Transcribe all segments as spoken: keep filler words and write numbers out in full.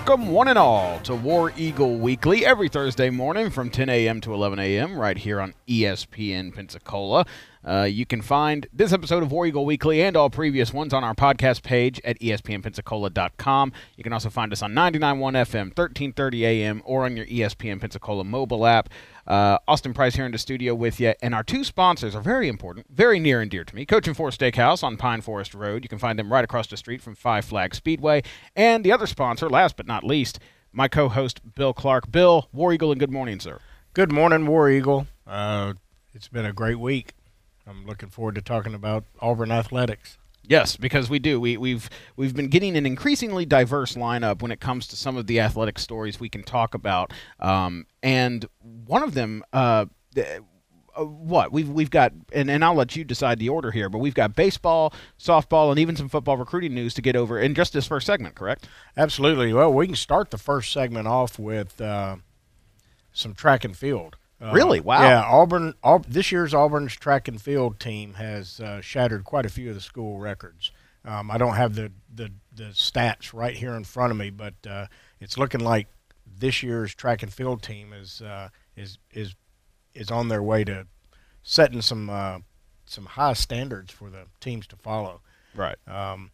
Welcome, one and all, to War Eagle Weekly every Thursday morning from ten a.m. to eleven a.m. right here on E S P N Pensacola. Uh, you can find this episode of War Eagle Weekly and all previous ones on our podcast page at E S P N Pensacola dot com. You can also find us on ninety-nine point one F M, thirteen thirty A M, or on your E S P N Pensacola mobile app. Uh, Austin Price here in the studio with you, and our two sponsors are very important, very near and dear to me. Coach and Four Steakhouse on Pine Forest Road. You can find them right across the street from Five Flag Speedway. And the other sponsor, last but not least, my co-host Bill Clark. Bill, War Eagle, and good morning, sir. Good morning, War Eagle. Uh, it's been a great week. I'm looking forward to talking about Auburn athletics. Yes, because we do. We, we've we've been getting an increasingly diverse lineup when it comes to some of the athletic stories we can talk about. Um, and one of them, uh, uh, what we've we've got, and, and I'll let you decide the order here. But we've got baseball, softball, and even some football recruiting news to get over in just this first segment. Correct? Absolutely. Well, we can start the first segment off with uh, some track and field. Uh, really? Wow. Yeah, Auburn. Aub- this year's Auburn's track and field team has uh, shattered quite a few of the school records. Um, I don't have the, the, the stats right here in front of me, but uh, it's looking like this year's track and field team is uh, is is is on their way to setting some uh, some high standards for the teams to follow. Right. Um,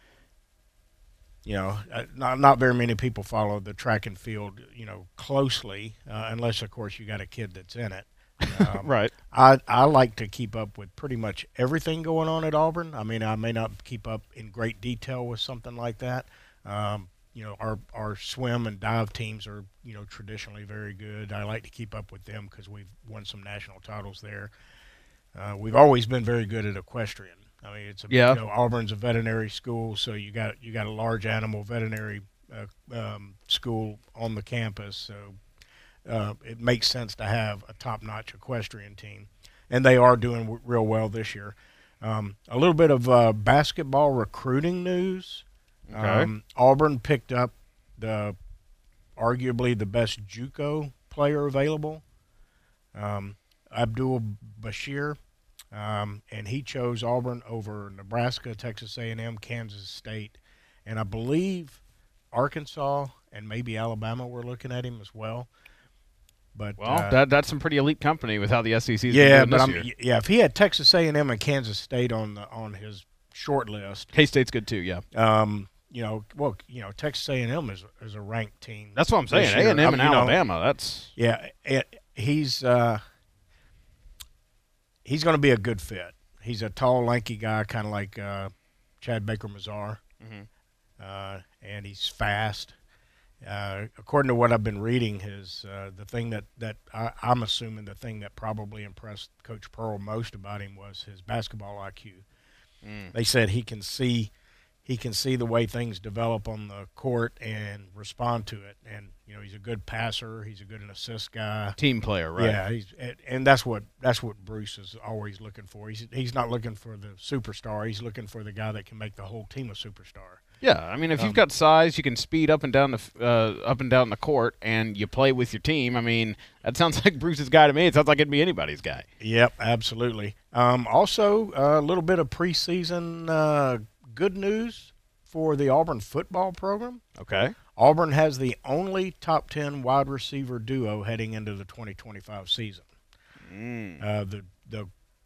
You know, not not very many people follow the track and field, you know, closely, uh, unless, of course, you got a kid that's in it. Um, right. I I like to keep up with pretty much everything going on at Auburn. I mean, I may not keep up in great detail with something like that. Um, you know, our our swim and dive teams are, you know, traditionally very good. I like to keep up with them because we've won some national titles there. Uh, we've always been very good at equestrian. I mean, it's a, yeah. you know, Auburn's a veterinary school, so you got you got a large animal veterinary uh, um, school on the campus. So uh, it makes sense to have a top-notch equestrian team, and they are doing w- real well this year. Um, a little bit of uh, basketball recruiting news. Okay. Um, Auburn picked up the arguably the best JUCO player available, um, Abdul Bashir. Um, and he chose Auburn over Nebraska, Texas A and M, Kansas State, and I believe Arkansas and maybe Alabama were looking at him as well. But well, uh, that that's some pretty elite company with how the S E C's yeah, been doing but this I'm, year. yeah, if he had Texas A and M and Kansas State on the on his short list, K-State's good too. Yeah. um, you know, well, you know, Texas A and M is is a ranked team. That's what I'm saying. this A and year. M I and mean, you know, Alabama. That's yeah, it, he's uh, he's going to be a good fit. He's a tall, lanky guy, kind of like uh, Chad Baker-Mazar, mm-hmm. uh, and he's fast. Uh, according to what I've been reading, his uh, the thing that, that I, I'm assuming the thing that probably impressed Coach Pearl most about him was his basketball I Q. Mm. They said he can see he can see the way things develop on the court and respond to it. And you know, he's a good passer. He's a good assist guy. Team player, right? Yeah, he's and that's what that's what Bruce is always looking for. He's he's not looking for the superstar. He's looking for the guy that can make the whole team a superstar. Yeah, I mean, if Um, you've got size, you can speed up and down the uh, up and down the court, and you play with your team. I mean, that sounds like Bruce's guy to me. It sounds like it'd be anybody's guy. Yep, absolutely. Um, also, a little bit of preseason uh, good news for the Auburn football program. Okay. Auburn has the only top ten wide receiver duo heading into the twenty twenty-five season. Mm. Uh, the the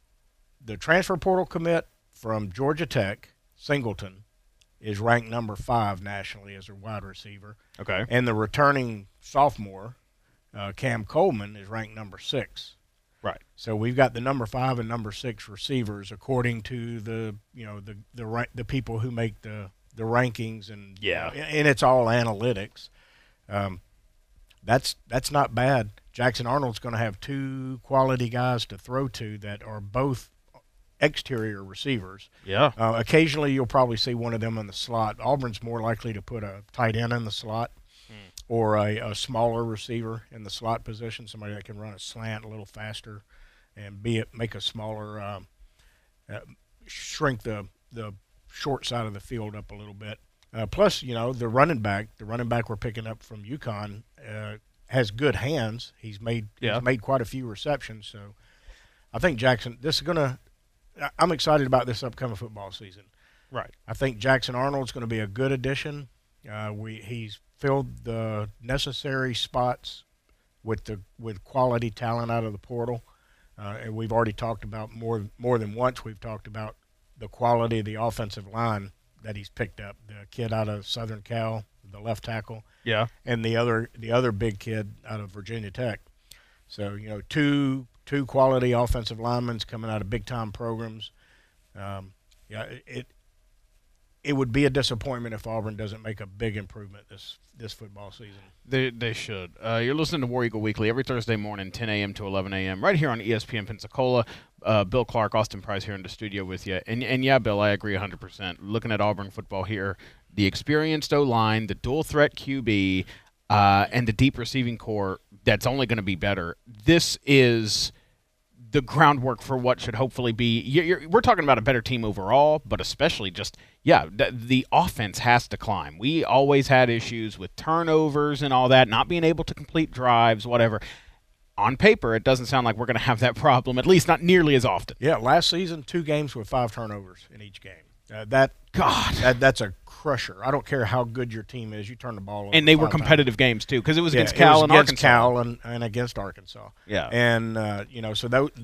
the transfer portal commit from Georgia Tech, Singleton, is ranked number five nationally as a wide receiver. Okay. And the returning sophomore, uh, Cam Coleman, is ranked number six. Right. So we've got the number five and number six receivers according to the you know the the ra- the people who make the the rankings and Yeah. you know, and it's all analytics. Um, that's that's not bad. Jackson Arnold's going to have two quality guys to throw to that are both exterior receivers. Yeah. Uh, occasionally, you'll probably see one of them in the slot. Auburn's more likely to put a tight end in the slot Hmm. or a, a smaller receiver in the slot position, somebody that can run a slant a little faster and be it make a smaller, um, uh, shrink the the short side of the field up a little bit. Uh, plus, you know, the running back, the running back we're picking up from UConn, uh, has good hands. He's made Yeah. he's made quite a few receptions. So I think Jackson, this is going to – I'm excited about this upcoming football season. Right. I think Jackson Arnold's going to be a good addition. Uh, we he's filled the necessary spots with the with quality talent out of the portal, uh, and we've already talked about more more than once. We've talked about the quality of the offensive line that he's picked up. The kid out of Southern Cal, the left tackle, Yeah. and the other the other big kid out of Virginia Tech. So you know, two two quality offensive linemen coming out of big time programs. Um, yeah, it it would be a disappointment if Auburn doesn't make a big improvement this this football season. They they should. Uh, you're listening to War Eagle Weekly every Thursday morning, ten a.m. to eleven a.m. right here on E S P N Pensacola. Uh, Bill Clark, Austin Price here in the studio with you. And and yeah, Bill, I agree one hundred percent. Looking at Auburn football here, the experienced O-line, the dual threat Q B, uh, and the deep receiving core that's only going to be better. This is the groundwork for what should hopefully be. You're, you're, we're talking about a better team overall, but especially just, yeah, the, the offense has to climb. We always had issues with turnovers and all that, not being able to complete drives, whatever. On paper, it doesn't sound like we're going to have that problem, at least not nearly as often. Yeah, last season, two games with five turnovers in each game. Uh, that God, that that's a crusher. I don't care how good your team is, you turn the ball over. And they were five competitive times. games too, because it was Yeah, against it Cal was and against Arkansas. Cal and, and against Arkansas. Yeah, and uh, you know, so that,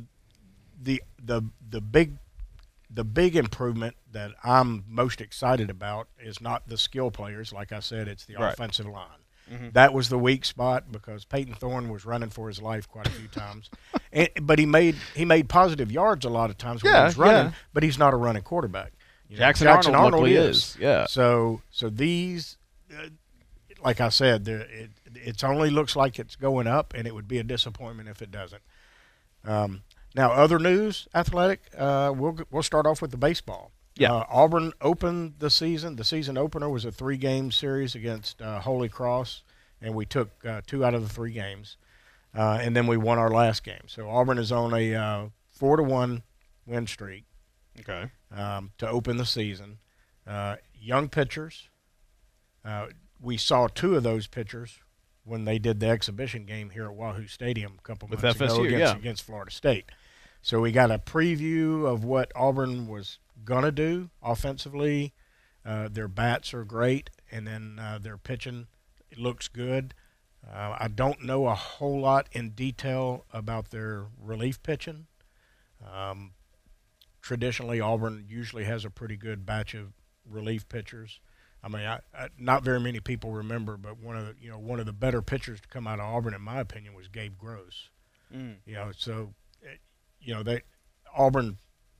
the the the big the big improvement that I'm most excited about is not the skill players. Like I said, it's the Right. offensive line. Mm-hmm. That was the weak spot because Peyton Thorne was running for his life quite a few times, and, but he made he made positive yards a lot of times when Yeah, he was running. yeah. But he's not a running quarterback. You know, Jackson, Arnold, luckily is. Yeah. So so these, uh, like I said, there, it it only looks like it's going up, and it would be a disappointment if it doesn't. Um, now, other news, athletic. Uh, we'll we'll start off with the baseball. Yeah. Uh, Auburn opened the season. The season opener was a three-game series against uh, Holy Cross, and we took uh, two out of the three games, uh, and then we won our last game. So Auburn is on a uh, four to one win streak Okay. um, to open the season. Uh, young pitchers. Uh, we saw two of those pitchers when they did the exhibition game here at Wahoo Stadium a couple With months F S U, ago against, yeah. against Florida State. So we got a preview of what Auburn was going to do offensively. Uh, their bats are great, and then uh, their pitching it looks good. Uh, I don't know a whole lot in detail about their relief pitching. Um, traditionally, Auburn usually has a pretty good batch of relief pitchers. I mean, I, I, not very many people remember, but one of the you know one of the better pitchers to come out of Auburn, in my opinion, was Gabe Gross. Mm. You know, so it, you know they Auburn,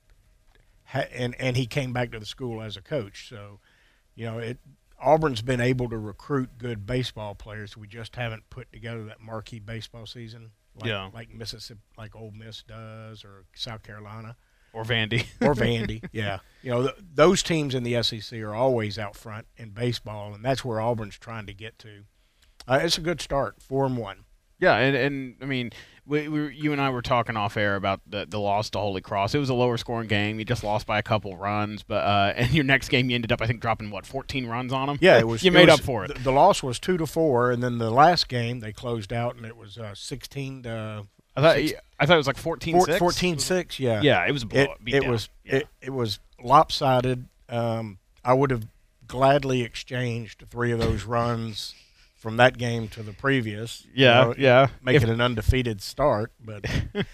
ha, and and he came back to the school as a coach. So, you know, it Auburn's been able to recruit good baseball players. We just haven't put together that marquee baseball season like, Yeah. like Mississippi, like Ole Miss does, or South Carolina. Or Vandy. Or Vandy, yeah. You know, th- those teams in the S E C are always out front in baseball, and that's where Auburn's trying to get to. Uh, it's a good start, four and one. Yeah, and, and I mean, we, we you and I were talking off air about the, the loss to Holy Cross. It was a lower scoring game. You just lost by a couple runs, but uh, and your next game you ended up, I think, dropping what fourteen runs on them. Yeah, it was. you it made was, up for it. The, the loss was two to four, and then the last game they closed out, and it was uh, sixteen to I thought six, I thought it was like fourteen six. fourteen six. Yeah, Yeah, it was a It, blowout. beat it down. was Yeah. it, it was lopsided. Um, I would have gladly exchanged three of those runs from that game to the previous. you Yeah, know, yeah. Make If- it an undefeated start, but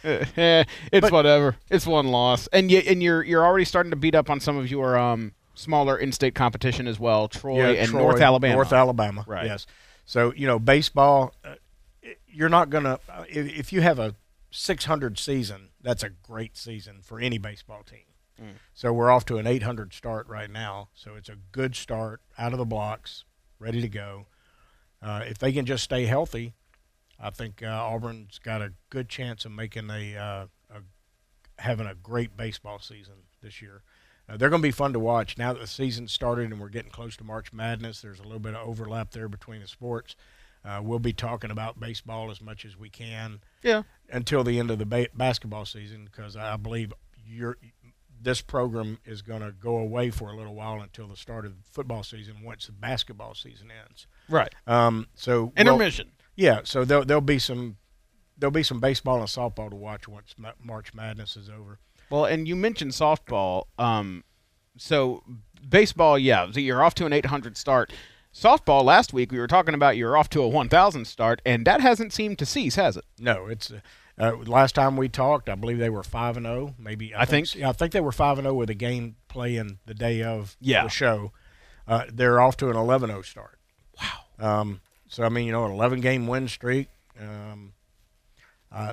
Eh, it's But- whatever. It's one loss, and you and you're you're already starting to beat up on some of your um smaller in-state competition as well. Troy yeah, and Troy, North Alabama. North Alabama, Right. Yes. So you know, baseball. Uh, you're not gonna uh, if, if you have a six hundred season, that's a great season for any baseball team. Mm. So we're off to an eight hundred start right now. So it's a good start out of the blocks, ready to go. Uh, if they can just stay healthy, I think uh, Auburn's got a good chance of making a, uh, a having a great baseball season this year. Uh, they're going to be fun to watch now that the season started and we're getting close to March Madness. There's a little bit of overlap there between the sports. Uh, we'll be talking about baseball as much as we can Yeah. until the end of the ba- basketball season, because I believe you're, this program is going to go away for a little while until the start of the football season once the basketball season ends. Right. Um, so well, Intermission. yeah, so there'll, there'll be some there'll be some baseball and softball to watch once Ma- March Madness is over. Well, and you mentioned softball. Um, so baseball, yeah, so you're off to an eight hundred start. Softball last week, we were talking about you're off to a one thousand start, and that hasn't seemed to cease, has it? No, it's uh, uh, last time we talked, I believe they were five and zero. Maybe I, I think, think yeah, I think they were five and zero with a game playing the day of yeah. the show. Uh, they're off to an eleven zero start. Wow. Um, so I mean, you know, an eleven game win streak. Um, uh,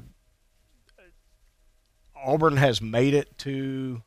Auburn has made it to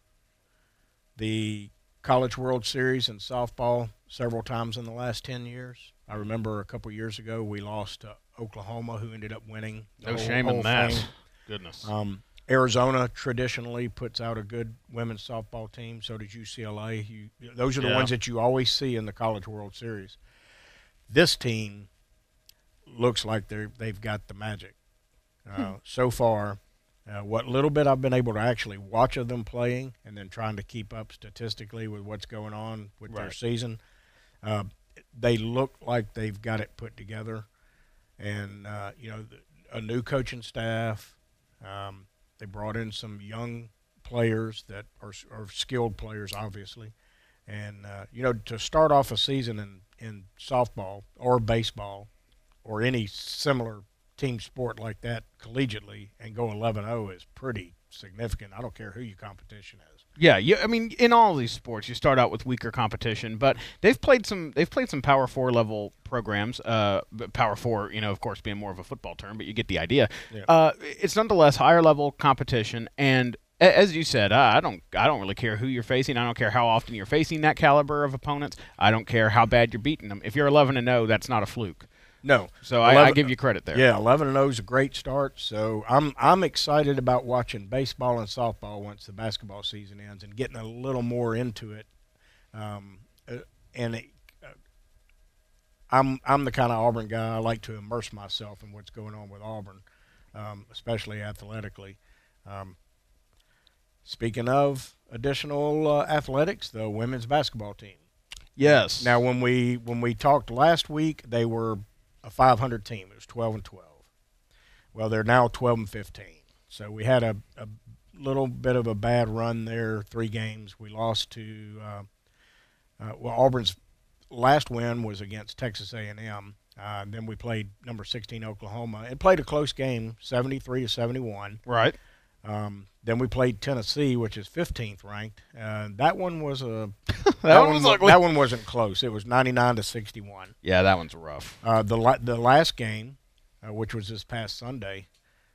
the College World Series in softball several times in the last ten years. I remember a couple years ago we lost to Oklahoma, who ended up winning. No shame in that. Goodness. Um, Arizona traditionally puts out a good women's softball team. So does U C L A. You, those are the yeah. ones that you always see in the College World Series. This team looks like they're they've got the magic. Uh, hmm. So far, uh, what little bit I've been able to actually watch of them playing, and then trying to keep up statistically with what's going on with right. their season, uh, they look like they've got it put together. And uh, you know, a new coaching staff. Um, They brought in some young players that are, are skilled players, obviously. And, uh, you know, to start off a season in, in softball or baseball or any similar team sport like that collegiately and go eleven oh is pretty significant. I don't care who your competition is. Yeah, you, I mean, in all these sports, you start out with weaker competition, but they've played some. They've played some Power Four level programs. Uh, Power Four, you know, of course, being more of a football term, but you get the idea. Yeah. Uh, it's nonetheless higher level competition, and a- as you said, I I don't. I don't really care who you're facing. I don't care how often you're facing that caliber of opponents. I don't care how bad you're beating them. If you're eleven and oh, that's not a fluke. No. So I, I give you credit there. Yeah, eleven and oh is a great start. So I'm I'm excited about watching baseball and softball once the basketball season ends and getting a little more into it. Um, uh, and it, uh, I'm I'm the kind of Auburn guy. I like to immerse myself in what's going on with Auburn, um, especially athletically. Um, speaking of additional uh, athletics, the women's basketball team. Yes. Now, when we when we talked last week, they were a five hundred team. It was twelve and twelve. Well, they're now twelve and fifteen. So we had a, a little bit of a bad run there, three games. We lost to uh, uh, well, Auburn's last win was against Texas A and M. Uh, then we played number sixteen Oklahoma and played a close game, seventy-three to seventy-one. Right. Um, then we played Tennessee, which is fifteenth ranked. Uh, that one was a that, that one one was wa- ugly. that one wasn't close. It was ninety-nine to sixty-one. Yeah, that one's rough. Uh, the la- the last game, uh, which was this past Sunday,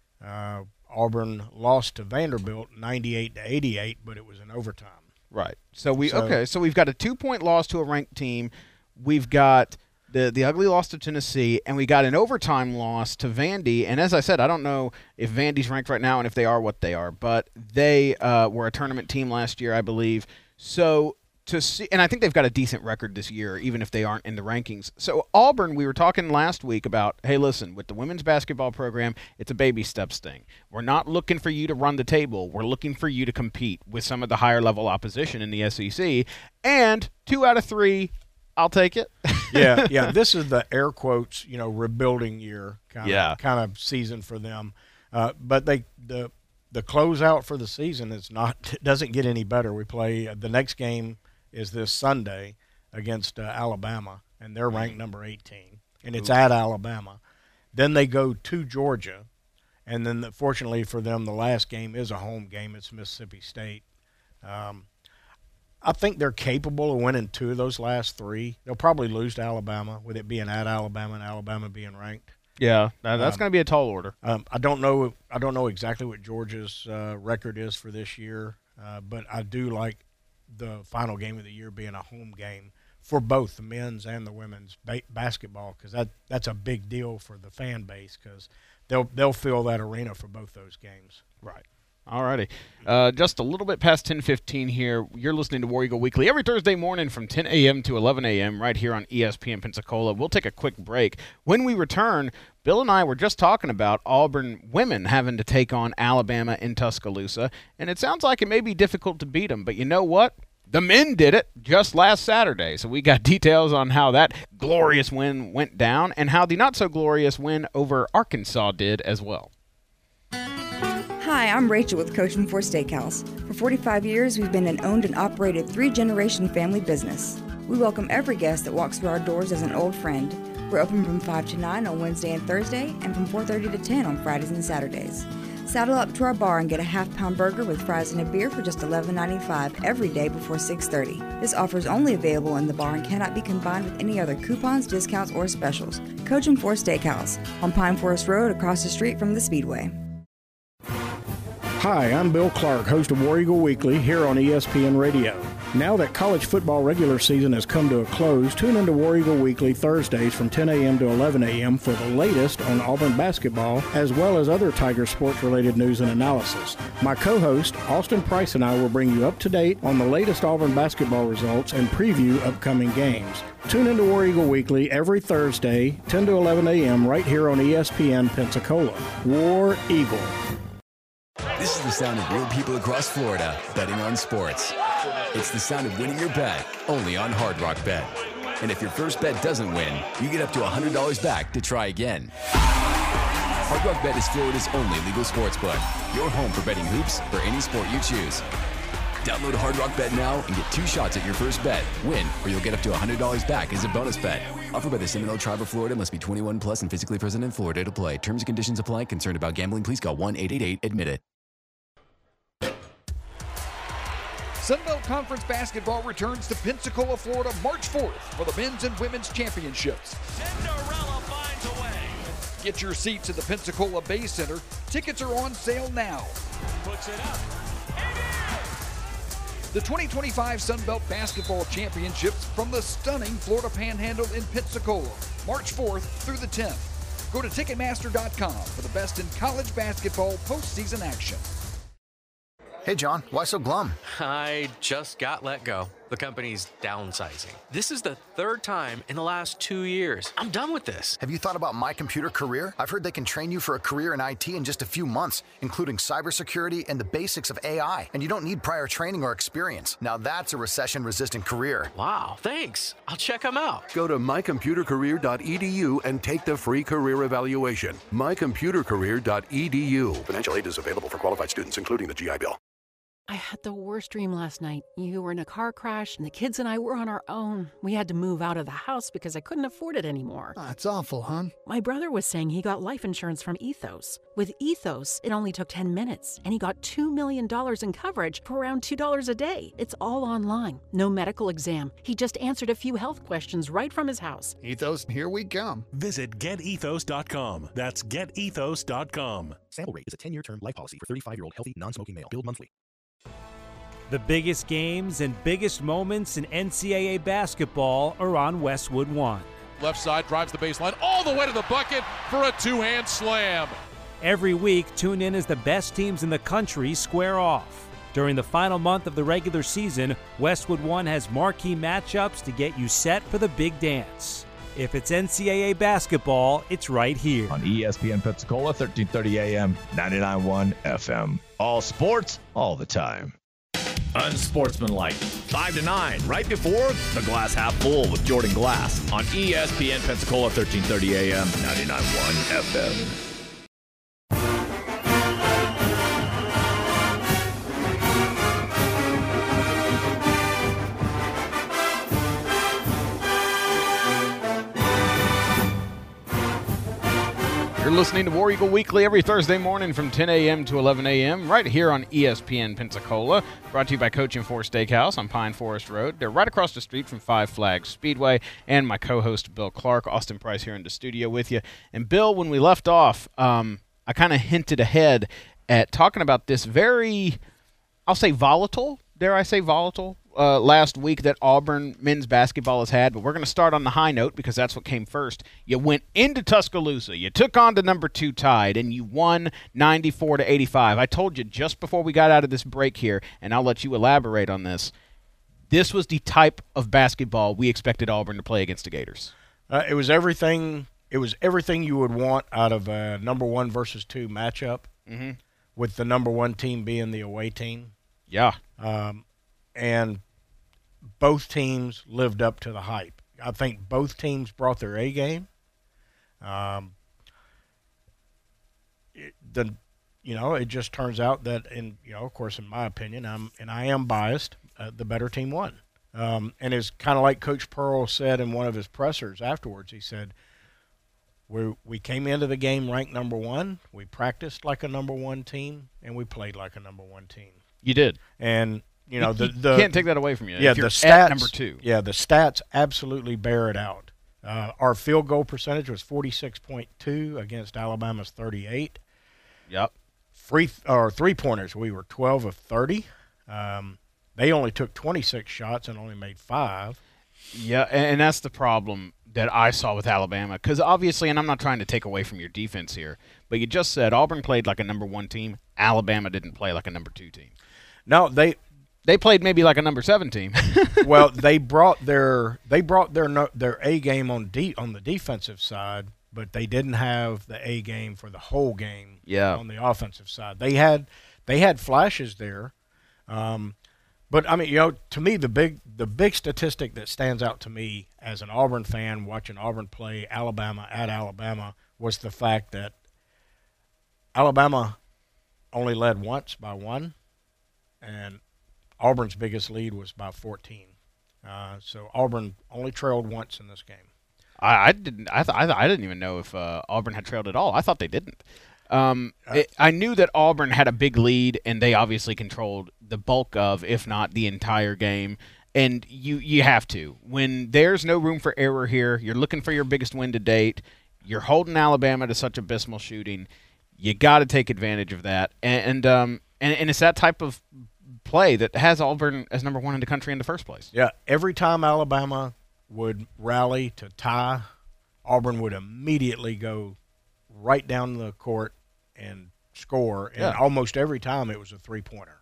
uh, Auburn lost to Vanderbilt ninety-eight to eighty-eight, but it was in overtime. Right. So we So- okay. So we've got a two-point loss to a ranked team. We've got the the ugly loss to Tennessee, and we got an overtime loss to Vandy. And as I said, I don't know if Vandy's ranked right now and if they are what they are, but they uh, were a tournament team last year, I believe. So to see, and I think they've got a decent record this year, even if they aren't in the rankings. So Auburn, we were talking last week about, hey, listen, with the women's basketball program, it's a baby steps thing. We're not looking for you to run the table. We're looking for you to compete with some of the higher level opposition in the S E C. And two out of three, I'll take it. yeah, yeah. This is the air quotes, you know, rebuilding year kind Yeah. of kind of season for them. Uh, but they the the closeout for the season is not doesn't get any better. We play uh, the next game is this Sunday against uh, Alabama, and they're ranked number eighteen, and it's Ooh. at Alabama. Then they go to Georgia, and then the, fortunately for them, the last game is a home game. It's Mississippi State. Um, I think they're capable of winning two of those last three. They'll probably lose to Alabama, with it being at Alabama and Alabama being ranked. Yeah, that, that's Um, going to be a tall order. Um, I don't know. I don't know exactly what Georgia's uh, record is for this year, uh, but I do like the final game of the year being a home game for both the men's and the women's ba- basketball, because that that's a big deal for the fan base, because they'll they'll fill that arena for both those games. Right. Alrighty. Uh, just a little bit past ten fifteen here. You're listening to War Eagle Weekly every Thursday morning from ten a.m. to eleven a.m. right here on E S P N Pensacola. We'll take a quick break. When we return, Bill and I were just talking about Auburn women having to take on Alabama in Tuscaloosa, and it sounds like it may be difficult to beat them, but you know what? The men did it just last Saturday, so we got details on how that glorious win went down and how the not-so-glorious win over Arkansas did as well. Hi, I'm Rachel with Coach and Four Steakhouse. For forty-five years, we've been an owned and operated three-generation family business. We welcome every guest that walks through our doors as an old friend. We're open from five to nine on Wednesday and Thursday, and from four thirty to ten on Fridays and Saturdays. Saddle up to our bar and get a half-pound burger with fries and a beer for just eleven ninety-five every day before six thirty. This offer is only available in the bar and cannot be combined with any other coupons, discounts, or specials. Cochin Fork Steakhouse on Pine Forest Road across the street from the Speedway. Hi, I'm Bill Clark, host of War Eagle Weekly here on E S P N Radio. Now that college football regular season has come to a close, tune into War Eagle Weekly Thursdays from ten a.m. to eleven a.m. for the latest on Auburn basketball, as well as other Tiger sports-related news and analysis. My co-host, Austin Price, and I will bring you up to date on the latest Auburn basketball results and preview upcoming games. Tune into War Eagle Weekly every Thursday, ten to eleven a.m. right here on E S P N Pensacola. War Eagle. This is the sound of real people across Florida betting on sports. It's the sound of winning your bet, only on Hard Rock Bet. And if your first bet doesn't win, you get up to one hundred dollars back to try again. Hard Rock Bet is Florida's only legal sports book. Your home for betting hoops for any sport you choose. Download Hard Rock Bet now and get two shots at your first bet. Win, or you'll get up to one hundred dollars back as a bonus bet. Offered by the Seminole Tribe of Florida. Must be twenty-one plus and physically present in Florida to play. Terms and conditions apply. Concerned about gambling? Please call one eight eight eight admit it. Sunbelt Conference basketball returns to Pensacola, Florida, March fourth for the men's and women's championships. Cinderella finds a way. Get your seats at the Pensacola Bay Center. Tickets are on sale now. Puts it up. The twenty twenty-five Sunbelt Basketball Championships from the stunning Florida Panhandle in Pensacola, March fourth through the tenth. Go to Ticketmaster dot com for the best in college basketball postseason action. Hey, John, why so glum? I just got let go. The company's downsizing. This is the third time in the last two years. I'm done with this. Have you thought about My Computer Career? I've heard they can train you for a career in I T in just a few months, including cybersecurity and the basics of A I. And you don't need prior training or experience. Now that's a recession-resistant career. Wow, thanks. I'll check them out. Go to my computer career dot e d u and take the free career evaluation. my computer career dot e d u. Financial aid is available for qualified students, including the G I Bill. I had the worst dream last night. You were in a car crash, and the kids and I were on our own. We had to move out of the house because I couldn't afford it anymore. That's awful, hon. My brother was saying he got life insurance from Ethos. With Ethos, it only took ten minutes, and he got two million dollars in coverage for around two dollars a day. It's all online. No medical exam. He just answered a few health questions right from his house. Ethos, here we come. Visit get ethos dot com. That's get ethos dot com. Sample rate is a ten-year term life policy for thirty-five-year-old healthy, non-smoking male. Billed monthly. The biggest games and biggest moments in N C double A basketball are on Westwood One. Left side drives the baseline all the way to the bucket for a two-hand slam. Every week, tune in as the best teams in the country square off. During the final month of the regular season, Westwood One has marquee matchups to get you set for the big dance. If it's N C double A basketball, it's right here. On E S P N Pensacola, thirteen thirty A M, ninety-nine point one F M. All sports, all the time. Unsportsmanlike. five to nine, right before the Glass Half Full with Jordan Glass on E S P N Pensacola, thirteen thirty A M, ninety-nine point one F M. You're listening to War Eagle Weekly every Thursday morning from ten a m to eleven a m right here on E S P N Pensacola. Brought to you by Cochin Fork Steakhouse on Pine Forest Road. They're right across the street from Five Flags Speedway. And my co-host, Bill Clark, Austin Price here in the studio with you. And Bill, when we left off, um, I kind of hinted ahead at talking about this very, I'll say volatile, dare I say volatile, Uh, last week that Auburn men's basketball has had, but we're going to start on the high note because that's what came first. You went into Tuscaloosa, you took on the number two Tide, and you won ninety-four to eighty-five. I told you just before we got out of this break here, and I'll let you elaborate on this, this was the type of basketball we expected Auburn to play against the Gators. Uh, it was everything. It was everything you would want out of a number one versus two matchup, mm-hmm. with the number one team being the away team. Yeah. Um, and both teams lived up to the hype. I think both teams brought their A game. Um, it, the, you know, it just turns out that, in you know, of course, in my opinion, I'm and I am biased. Uh, the better team won. Um, and it's kind of like Coach Pearl said in one of his pressers afterwards. He said, we, we came into the game ranked number one, we practiced like a number one team, and we played like a number one team. You did. And, you know, you, the, you the can't take that away from you. Yeah, if you're the stats, at number two. Yeah, the stats absolutely bear it out. Uh, our field goal percentage was forty-six point two against Alabama's thirty-eight. Yep. Free or three pointers, we were twelve of thirty. Um, they only took twenty-six shots and only made five. Yeah, and, and that's the problem that I saw with Alabama. Because obviously, and I'm not trying to take away from your defense here, but you just said Auburn played like a number one team. Alabama didn't play like a number two team. No, they they played maybe like a number seven team. Well, they brought their they brought their no, their A game on de- on the defensive side, but they didn't have the A game for the whole game. Yeah. On the offensive side, they had they had flashes there, um, but I mean, you know, to me, the big the big statistic that stands out to me as an Auburn fan watching Auburn play Alabama at Alabama was the fact that Alabama only led once by one, and Auburn's biggest lead was by fourteen. Uh, so Auburn only trailed once in this game. I, I didn't. I, th- I, th- I didn't even know if uh, Auburn had trailed at all. I thought they didn't. Um, Uh, it, I knew that Auburn had a big lead, and they obviously controlled the bulk of, if not the entire game. And you you have to. When there's no room for error here, you're looking for your biggest win to date. You're holding Alabama to such abysmal shooting. You got to take advantage of that. And and, um, and and it's that type of play that has Auburn as number one in the country in the first place. Yeah, every time Alabama would rally to tie, Auburn would immediately go right down the court and score. And Yeah. almost every time it was a three-pointer.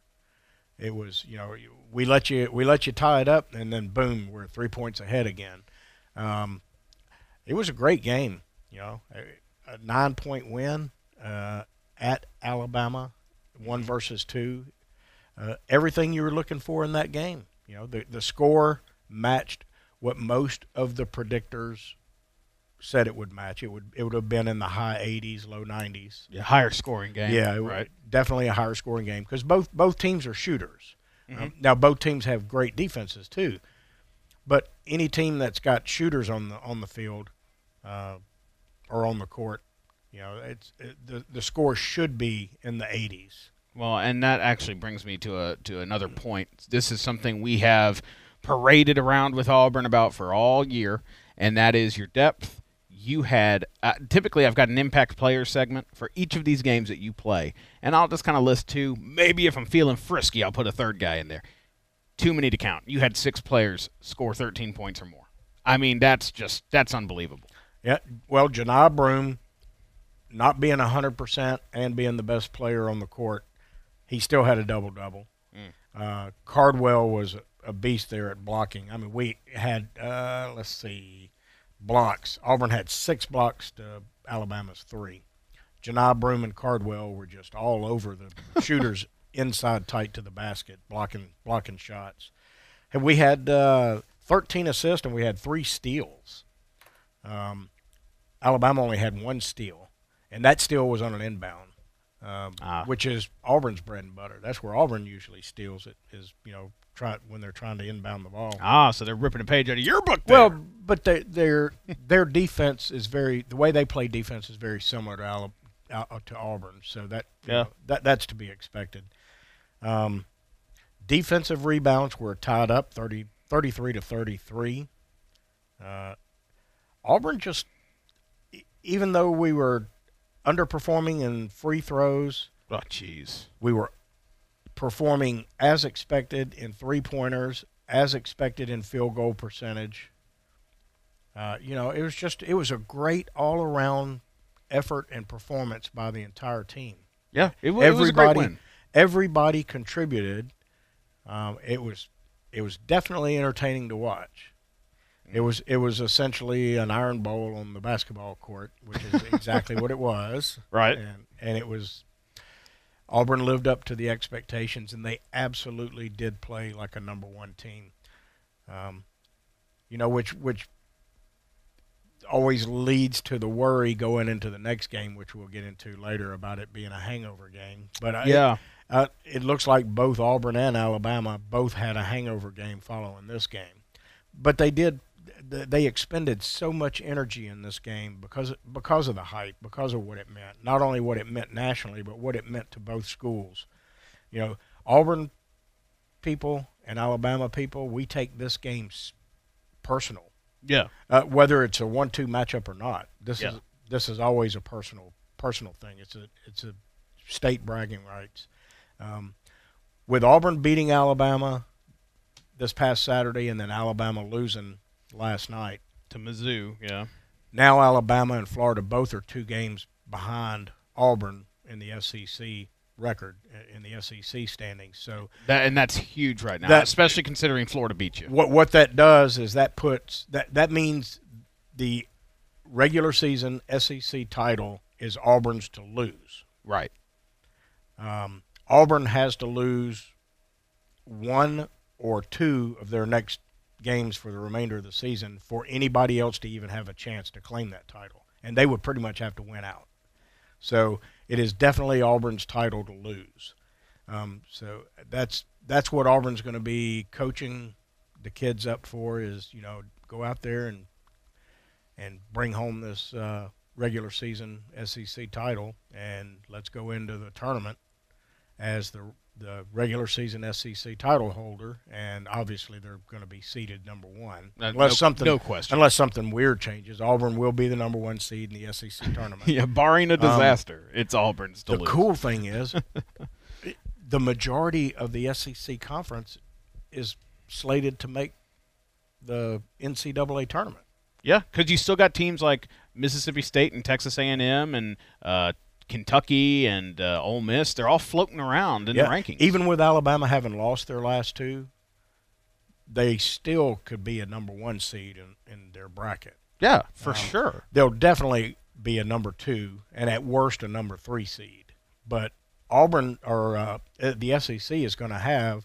It was, you know, we let you we let you tie it up, and then boom, we're three points ahead again. Um, it was a great game, you know, a, a nine-point win uh, at Alabama, one versus two. Uh, everything you were looking for in that game. You know, the the score matched what most of the predictors said it would match. It would it would have been in the high eighties, low nineties. Yeah, higher scoring game. Yeah, it, right. Definitely a higher scoring game because both both teams are shooters. Mhm. Um, now both teams have great defenses too, but any team that's got shooters on the on the field uh, or on the court, you know, it's it, the the score should be in the eighties. Well, and that actually brings me to a to another point. This is something we have paraded around with Auburn about for all year, and that is your depth. You had uh, typically I've got an impact player segment for each of these games that you play, and I'll just kind of list two. Maybe if I'm feeling frisky, I'll put a third guy in there. Too many to count. You had six players score thirteen points or more. I mean, that's just that's unbelievable. Yeah, well, Janai Broome, not being one hundred percent and being the best player on the court, he still had a double-double. Mm. Uh, Cardwell was a, a beast there at blocking. I mean, we had, uh, let's see, blocks. Auburn had six blocks to Alabama's three. Janai Broome and Cardwell were just all over the shooters inside tight to the basket, blocking blocking shots. And we had uh, thirteen assists and we had three steals. Um, Alabama only had one steal, and that steal was on an inbound. Um, Ah. which is Auburn's bread and butter. That's where Auburn usually steals it, is, you know, try when they're trying to inbound the ball. Ah, so they're ripping a page out of your book there. Well, but they, their their defense is very the way they play defense is very similar to Alabama, uh, to Auburn. So that you Yeah. know, that that's to be expected. Um, defensive rebounds were tied up thirty, thirty-three to thirty-three. Uh, Auburn just, e- even though we were underperforming in free throws. Oh, jeez. We were performing as expected in three-pointers, as expected in field goal percentage. Uh, you know, it was just it was a great all-around effort and performance by the entire team. Yeah, it, wa- it was a great win. Everybody contributed. Um, it was it was definitely entertaining to watch. It was it was essentially an iron bowl on the basketball court, which is exactly what it was. Right. And and it was Auburn lived up to the expectations, and they absolutely did play like a number one team. Um, you know, which which always leads to the worry going into the next game, which we'll get into later about it being a hangover game. But I, Yeah. Uh, it looks like both Auburn and Alabama both had a hangover game following this game. But they did they expended so much energy in this game because because of the hype, because of what it meant. Not only what it meant nationally, but what it meant to both schools. You know, Auburn people and Alabama people, we take this game personal. Yeah. Uh, whether it's a one two matchup or not. This yeah. is this is always a personal personal thing. It's a it's a state bragging rights. Um, with Auburn beating Alabama this past Saturday and then Alabama losing last night to Mizzou, yeah. Now Alabama and Florida both are two games behind Auburn in the S E C record, in the S E C standings. So that and that's huge right now, that, especially considering Florida beat you. What what that does is that puts that that means the regular season S E C title is Auburn's to lose. Right. Um, Auburn has to lose one or two of their next games for the remainder of the season for anybody else to even have a chance to claim that title. And they would pretty much have to win out. So it is definitely Auburn's title to lose. Um, so that's that's what Auburn's going to be coaching the kids up for is, you know, go out there and and bring home this uh, regular season S E C title, and let's go into the tournament as the the regular season S E C title holder, and obviously they're going to be seeded number one. Uh, unless no, something, no question. Unless something weird changes, Auburn will be the number one seed in the S E C tournament. Yeah, barring a disaster, um, it's Auburn's to The lose. cool thing is, the majority of the S E C conference is slated to make the N C double A tournament. Yeah, because you still got teams like Mississippi State and Texas A and M and uh, Kentucky and uh, Ole Miss. They're all floating around in yeah. the rankings. Even with Alabama having lost their last two, they still could be a number one seed in, in their bracket. Yeah, for um, sure. They'll definitely be a number two and at worst a number three seed. But Auburn or uh, the S E C is going to have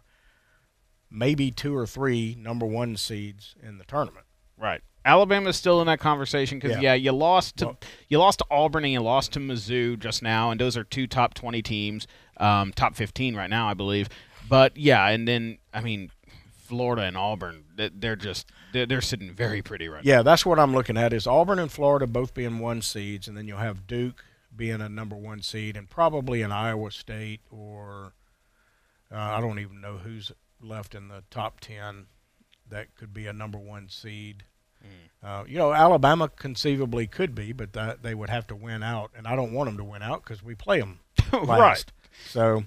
maybe two or three number one seeds in the tournament. Right. Alabama's still in that conversation because yeah. yeah, you lost to well, you lost to Auburn and you lost to Mizzou just now, and those are two top twenty teams, um, top fifteen right now, I believe. But yeah, and then I mean, Florida and Auburn, they're just they're, they're sitting very pretty right yeah, now. Yeah, that's what I'm looking at is Auburn and Florida both being one seeds, and then you'll have Duke being a number one seed, and probably an Iowa State or uh, I don't even know who's left in the top ten that could be a number one seed. Uh, you know, Alabama conceivably could be, but that, they would have to win out, and I don't want them to win out because we play them last. Right. So,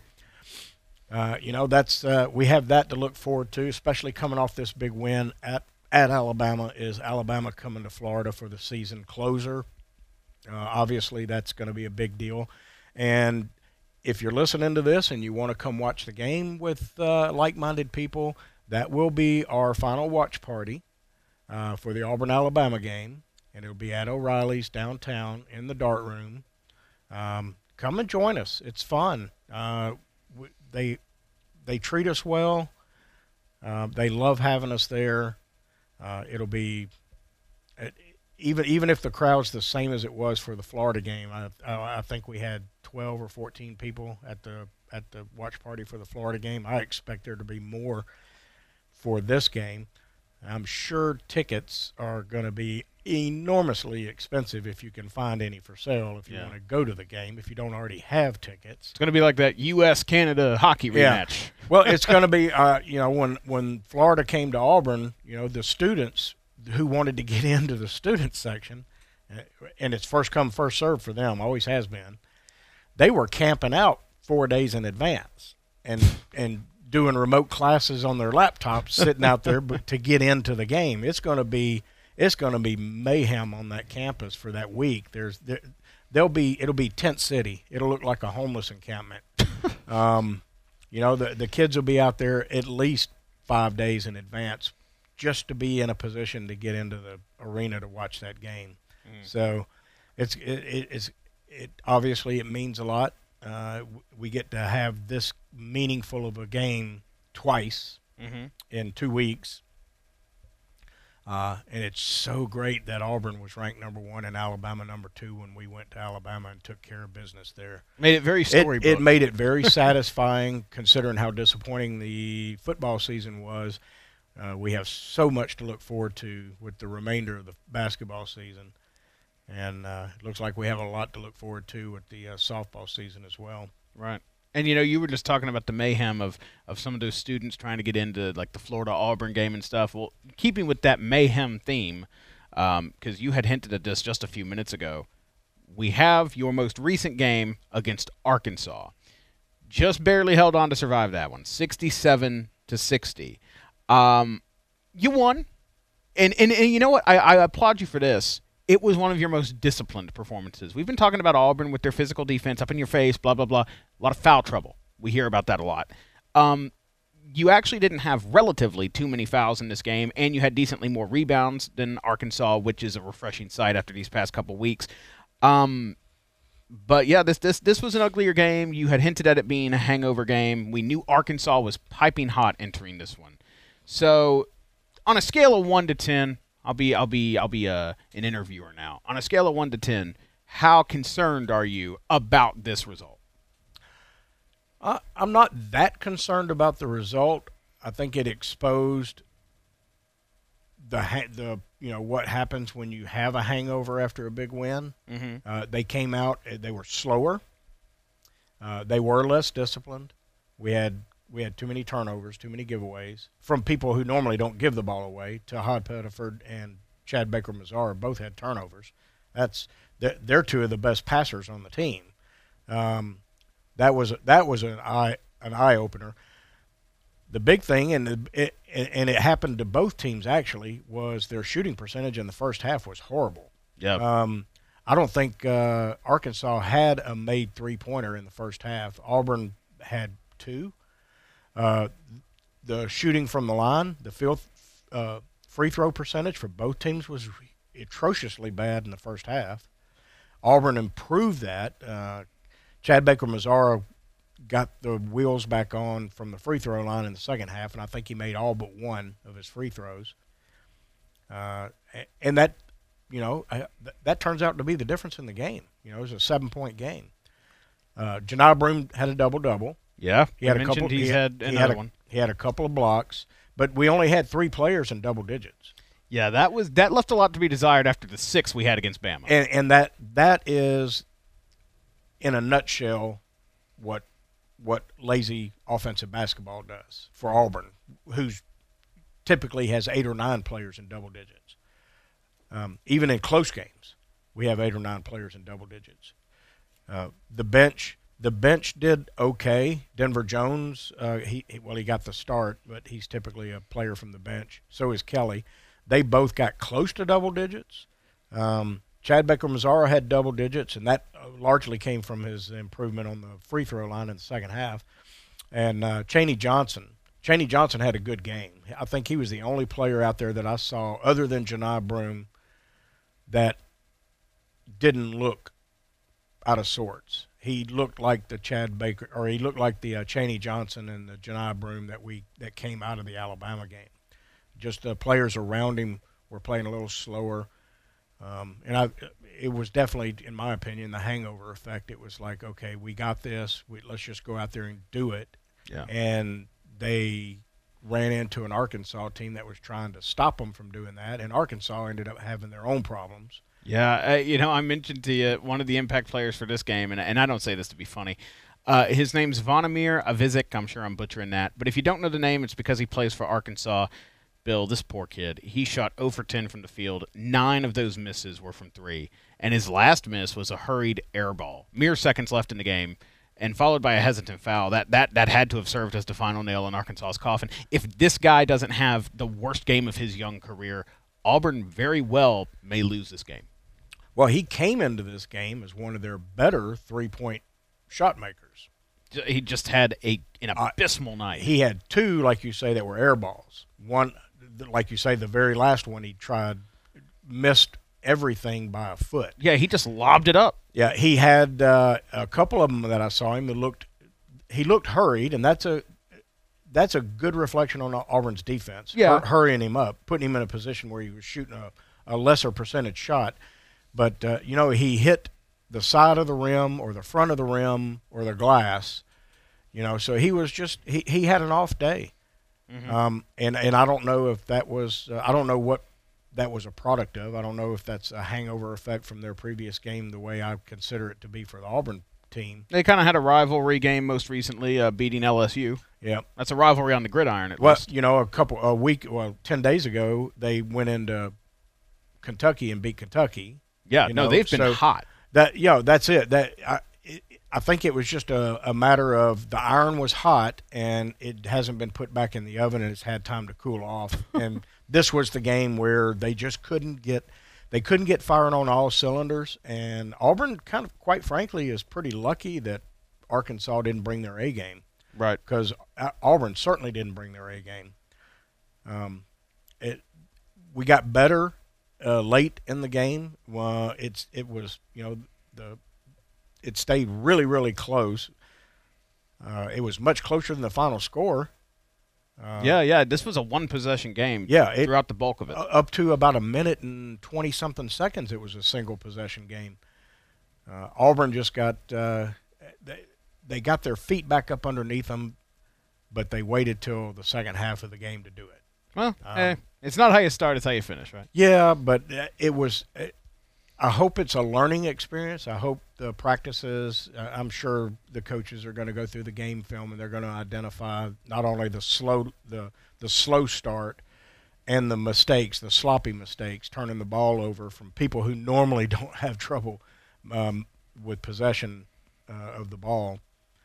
uh, you know, that's uh, we have that to look forward to, especially coming off this big win at at Alabama. Is Alabama coming to Florida for the season closer? Uh, obviously, that's going to be a big deal. And if you're listening to this and you want to come watch the game with uh, like-minded people, that will be our final watch party. Uh, for the Auburn-Alabama game, and it'll be at O'Reilly's downtown in the Dart Room. Um, come and join us. It's fun. Uh, w- they they treat us well. Uh, they love having us there. Uh, it'll be uh, even even if the crowd's the same as it was for the Florida game. I, I, I think we had twelve or fourteen people at the at the watch party for the Florida game. I expect there to be more for this game. I'm sure tickets are going to be enormously expensive if you can find any for sale, if you yeah. want to go to the game, if you don't already have tickets. It's going to be like that U S Canada hockey yeah. rematch. Well, it's going to be, uh, you know, when, when Florida came to Auburn, you know, the students who wanted to get into the student section, uh, and it's first come, first served for them, always has been, they were camping out four days in advance and and doing remote classes on their laptops, sitting out there but to get into the game. It's going to be it's going to be mayhem on that campus for that week. There's there, there'll be it'll be tent city. It'll look like a homeless encampment. um, you know, the the kids will be out there at least five days in advance just to be in a position to get into the arena to watch that game. Mm. So it's it, it, it's it obviously it means a lot. Uh, we get to have this meaningful of a game twice mm-hmm. in two weeks. Uh, and it's so great that Auburn was ranked number one and Alabama number two when we went to Alabama and took care of business there. Made it very storybook. It, it made it very satisfying considering how disappointing the football season was. Uh, we have so much to look forward to with the remainder of the basketball season. And uh, it looks like we have a lot to look forward to with the uh, softball season as well. Right. And, you know, you were just talking about the mayhem of, of some of those students trying to get into, like, the Florida-Auburn game and stuff. Well, keeping with that mayhem theme, because um, you had hinted at this just a few minutes ago, we have your most recent game against Arkansas. Just barely held on to survive that one, sixty-seven to sixty. Um, you won. And, and, and you know what? I, I applaud you for this. It was one of your most disciplined performances. We've been talking about Auburn with their physical defense, up in your face, blah, blah, blah. A lot of foul trouble. We hear about that a lot. Um, you actually didn't have relatively too many fouls in this game, and you had decently more rebounds than Arkansas, which is a refreshing sight after these past couple weeks. Um, but, yeah, this, this, this was an uglier game. You had hinted at it being a hangover game. We knew Arkansas was piping hot entering this one. So on a scale of one to ten, I'll be I'll be I'll be uh, an interviewer now. On a scale of one to ten, how concerned are you about this result? Uh, I'm not that concerned about the result. I think it exposed the ha- the you know what happens when you have a hangover after a big win. Mm-hmm. Uh, they came out. They were slower. Uh, they were less disciplined. We had we had too many turnovers, too many giveaways from people who normally don't give the ball away. Tahad Pettiford and Chad Baker-Mazara both had turnovers. That's they're, they're two of the best passers on the team. Um, that was that was an eye an eye opener. The big thing, and it and it happened to both teams actually, was their shooting percentage in the first half was horrible. Yeah. Um, I don't think uh, Arkansas had a made three-pointer in the first half. Auburn had two. Uh, the shooting from the line, the field uh, free throw percentage for both teams was atrociously bad in the first half. Auburn improved that. Uh, Chad Baker-Mazara got the wheels back on from the free throw line in the second half, and I think he made all but one of his free throws. Uh, and that, you know, I, th- that turns out to be the difference in the game. You know, it was a seven-point game. Uh, Janai Broome had a double-double. Yeah, he had I a couple. He's he had, had, had he another had a, one. He had a couple of blocks, but we only had three players in double digits. Yeah, that was that left a lot to be desired after the six we had against Bama. And and that that is, in a nutshell, what what lazy offensive basketball does for Auburn, who's typically has eight or nine players in double digits. Um, even in close games, we have eight or nine players in double digits. Uh, the bench. The bench did okay. Denver Jones, uh, he, he well, he got the start, but he's typically a player from the bench. So is Kelly. They both got close to double digits. Um, Chad Baker-Mazara had double digits, and that largely came from his improvement on the free throw line in the second half. And uh, Chaney Johnson, Chaney Johnson had a good game. I think he was the only player out there that I saw, other than Janai Broome, that didn't look out of sorts. He looked like the Chad Baker, or he looked like the uh, Chaney Johnson and the Janai Broome that we that came out of the Alabama game. Just the players around him were playing a little slower, um, and I, it was definitely, in my opinion, the hangover effect. It was like, okay, we got this. We, let's just go out there and do it. Yeah. And they ran into an Arkansas team that was trying to stop them from doing that, and Arkansas ended up having their own problems. Yeah, uh, you know, I mentioned to you one of the impact players for this game, and, and I don't say this to be funny. Uh, his name's Vonimir Avizic. I'm sure I'm butchering that. But if you don't know the name, it's because he plays for Arkansas. Bill, this poor kid, he shot zero for ten from the field. Nine of those misses were from three. And his last miss was a hurried air ball. Mere seconds left in the game, and followed by a hesitant foul. That, that, that had to have served as the final nail in Arkansas's coffin. If this guy doesn't have the worst game of his young career, Auburn very well may lose this game. Well, he came into this game as one of their better three-point shot makers. He just had a an abysmal uh, night. He had two, like you say, that were air balls. One, like you say, the very last one he tried, missed everything by a foot. Yeah, he just lobbed it up. Yeah, he had uh, a couple of them that I saw him that looked – he looked hurried, and that's a that's a good reflection on Auburn's defense. Yeah. Hur- hurrying him up, putting him in a position where he was shooting a, a lesser percentage shot. But, uh, you know, he hit the side of the rim or the front of the rim or the glass, you know, so he was just he, – he had an off day. Mm-hmm. Um, and, and I don't know if that was uh, – I don't know what that was a product of. I don't know if that's a hangover effect from their previous game the way I consider it to be for the Auburn team. They kind of had a rivalry game most recently, uh, beating L S U. Yeah. That's a rivalry on the gridiron at well, least. You know, a couple – a week – well, ten days ago, they went into Kentucky and beat Kentucky. Yeah, you no, know, they've been so hot. That, you know, that's it. That I, it, I think it was just a, a matter of the iron was hot and it hasn't been put back in the oven and it's had time to cool off. And this was the game where they just couldn't get they couldn't get firing on all cylinders. And Auburn, kind of quite frankly, is pretty lucky that Arkansas didn't bring their A game. Right. Because Auburn certainly didn't bring their A game. Um, it we got better. Uh, late in the game, uh, it's it was you know the it stayed really really close. Uh, it was much closer than the final score. Uh, yeah, yeah. This was a one possession game. Yeah, it, throughout the bulk of it, up to about a minute and twenty something seconds, it was a single possession game. Uh, Auburn just got uh, they they got their feet back up underneath them, but they waited till the second half of the game to do it. Well, um, eh, it's not how you start; it's how you finish, right? Yeah, but it was. It, I hope it's a learning experience. I hope the practices. Uh, I'm sure the coaches are going to go through the game film and they're going to identify not only the slow the the slow start and the mistakes, the sloppy mistakes, turning the ball over from people who normally don't have trouble um, with possession uh, of the ball,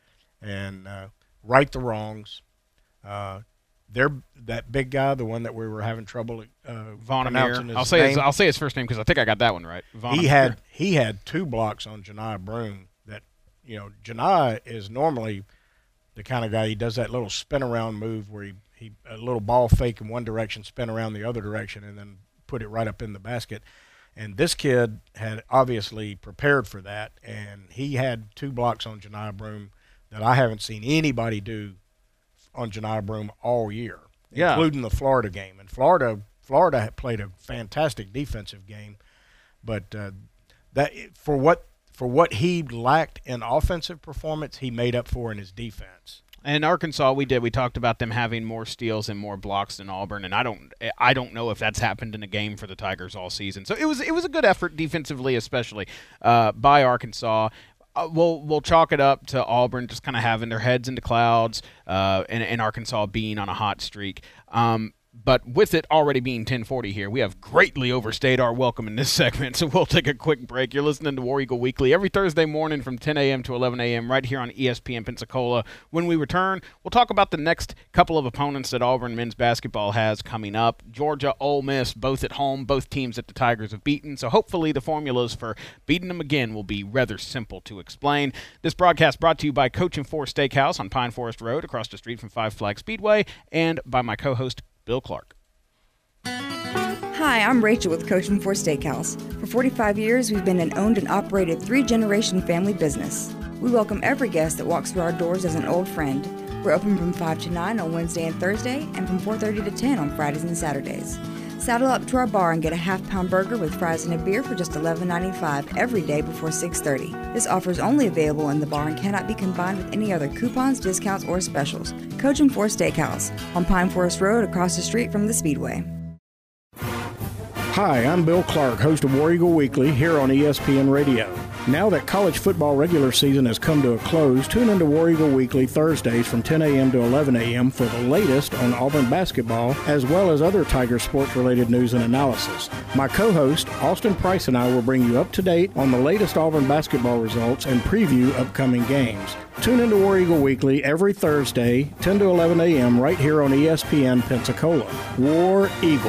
and uh, right the wrongs. Uh, They're that big guy, the one that we were having trouble uh, pronouncing his I'll say name. his, I'll say his first name because I think I got that one right. Von He Amir. had he had two blocks on Janai Broome. That you know, Janai is normally the kind of guy, he does that little spin around move where he, he a little ball fake in one direction, spin around the other direction, and then put it right up in the basket. And this kid had obviously prepared for that, and he had two blocks on Janai Broome that I haven't seen anybody do on Janai Broome all year, yeah. including the Florida game. And Florida, Florida had played a fantastic defensive game, but uh, that for what for what he lacked in offensive performance, he made up for in his defense. And Arkansas, we did. We talked about them having more steals and more blocks than Auburn, and I don't, I don't know if that's happened in a game for the Tigers all season. So it was, it was a good effort defensively, especially uh, by Arkansas. Uh, we'll we'll chalk it up to Auburn just kind of having their heads into clouds, uh, and, and Arkansas being on a hot streak. Um, but with it already being ten forty here, we have greatly overstayed our welcome in this segment, so we'll take a quick break. You're listening to War Eagle Weekly every Thursday morning from ten a.m. to eleven a.m. right here on E S P N Pensacola. When we return, we'll talk about the next couple of opponents that Auburn men's basketball has coming up. Georgia, Ole Miss, both at home, both teams that the Tigers have beaten, so hopefully the formulas for beating them again will be rather simple to explain. This broadcast brought to you by Coach and Four Steakhouse on Pine Forest Road across the street from Five Flag Speedway, and by my co-host, Bill Clark. Hi, I'm Rachel with Coach and Four Steakhouse. For forty-five years, we've been an owned and operated three-generation family business. We welcome every guest that walks through our doors as an old friend. We're open from five to nine on Wednesday and Thursday, and from four thirty to ten on Fridays and Saturdays. Saddle up to our bar and get a half-pound burger with fries and a beer for just eleven ninety-five every day before six thirty. This offer is only available in the bar and cannot be combined with any other coupons, discounts, or specials. Coach and Four Steakhouse on Pine Forest Road across the street from the Speedway. Hi, I'm Bill Clark, host of War Eagle Weekly here on E S P N Radio. Now that college football regular season has come to a close, tune into War Eagle Weekly Thursdays from ten a.m. to eleven a.m. for the latest on Auburn basketball, as well as other Tiger sports-related news and analysis. My co-host, Austin Price, and I will bring you up to date on the latest Auburn basketball results and preview upcoming games. Tune into War Eagle Weekly every Thursday, ten to eleven a.m. right here on E S P N Pensacola. War Eagle.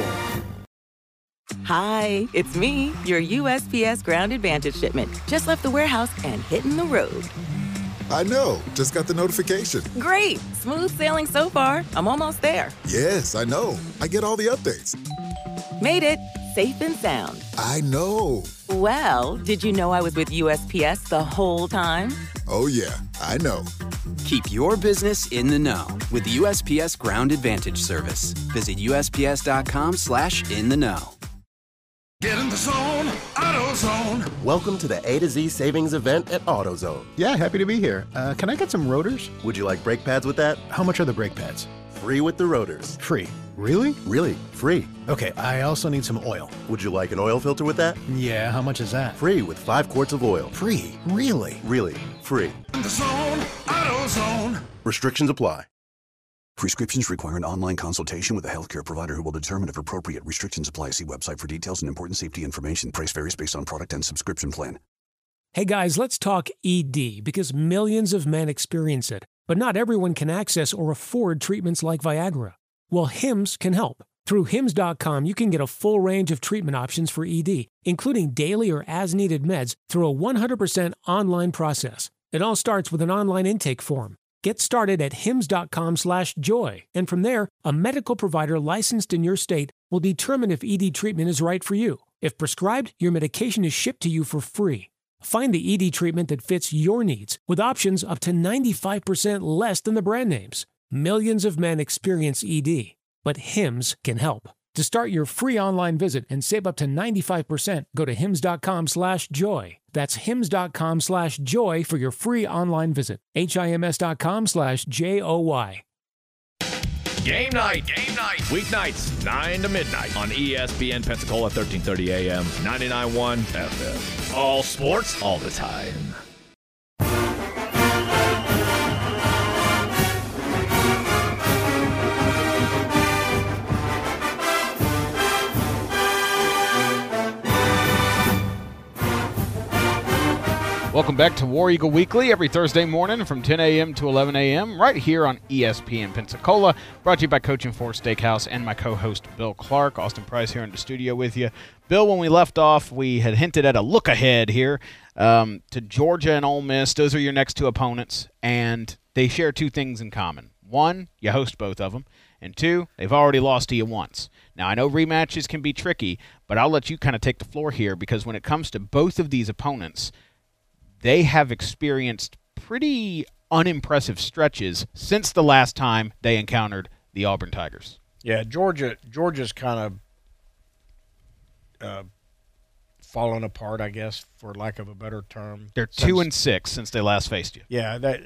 Hi, it's me, your U S P S Ground Advantage shipment. Just left the warehouse and hitting the road. I know. Just got the notification. Great. Smooth sailing so far. I'm almost there. Yes, I know. I get all the updates. Made it. Safe and sound. I know. Well, did you know I was with U S P S the whole time? Oh, yeah. I know. Keep your business in the know with the U S P S Ground Advantage service. Visit U S P S dot com slash in the know. Get in the zone, AutoZone. Welcome to the A to Z savings event at AutoZone. Yeah, happy to be here. Uh, can I get some rotors? Would you like brake pads with that? How much are the brake pads? Free with the rotors. Free. Really? Really, free. Okay, I also need some oil. Would you like an oil filter with that? Yeah, how much is that? Free with five quarts of oil. Free? Really? Really, free. In the zone, AutoZone. Restrictions apply. Prescriptions require an online consultation with a healthcare provider who will determine if appropriate. Restrictions apply. See website for details and important safety information. Price varies based on product and subscription plan. Hey guys, let's talk E D because millions of men experience it, but not everyone can access or afford treatments like Viagra. Well, Hims can help. Through Hims dot com, you can get a full range of treatment options for E D, including daily or as-needed meds through a one hundred percent online process. It all starts with an online intake form. Get started at Hims dot com slash joy, and from there, a medical provider licensed in your state will determine if E D treatment is right for you. If prescribed, your medication is shipped to you for free. Find the E D treatment that fits your needs with options up to ninety-five percent less than the brand names. Millions of men experience E D, but Hims can help. To start your free online visit and save up to ninety-five percent, go to Hims dot com slash joy. That's Hims dot com slash joy for your free online visit. H I M S dot com slash J O Y. Game night, game night. Weeknights, nine to midnight on E S P N Pensacola, thirteen thirty A M, ninety-nine point one F M. All sports, all the time. Welcome back to War Eagle Weekly every Thursday morning from ten a.m. to eleven a.m. right here on E S P N Pensacola, brought to you by Coaching Force Steakhouse and my co-host Bill Clark. Austin Price here in the studio with you. Bill, when we left off, we had hinted at a look ahead here um, to Georgia and Ole Miss. Those are your next two opponents, and they share two things in common. One, you host both of them, and two, they've already lost to you once. Now, I know rematches can be tricky, but I'll let you kind of take the floor here because when it comes to both of these opponents, they have experienced pretty unimpressive stretches since the last time they encountered the Auburn Tigers. Yeah, Georgia Georgia's kind of uh, fallen apart, I guess, for lack of a better term. They're since, two and six since they last faced you. Yeah, that,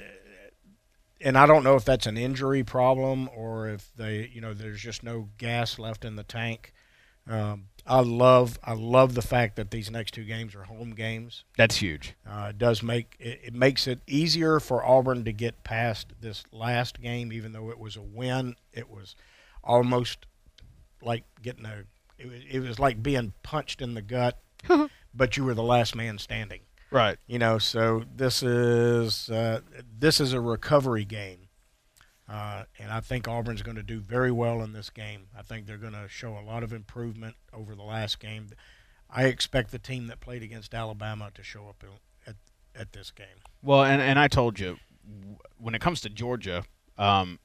and I don't know if that's an injury problem or if they, you know, there's just no gas left in the tank. Um, I love I love the fact that these next two games are home games. That's huge. Uh, it does make it, it makes it easier for Auburn to get past this last game, even though it was a win. It was almost like getting a it was, it was like being punched in the gut, but you were the last man standing. Right. You know, so this is uh, this is a recovery game. Uh, and I think Auburn's going to do very well in this game. I think they're going to show a lot of improvement over the last game. I expect the team that played against Alabama to show up at at this game. Well, and, and I told you, when it comes to Georgia, um,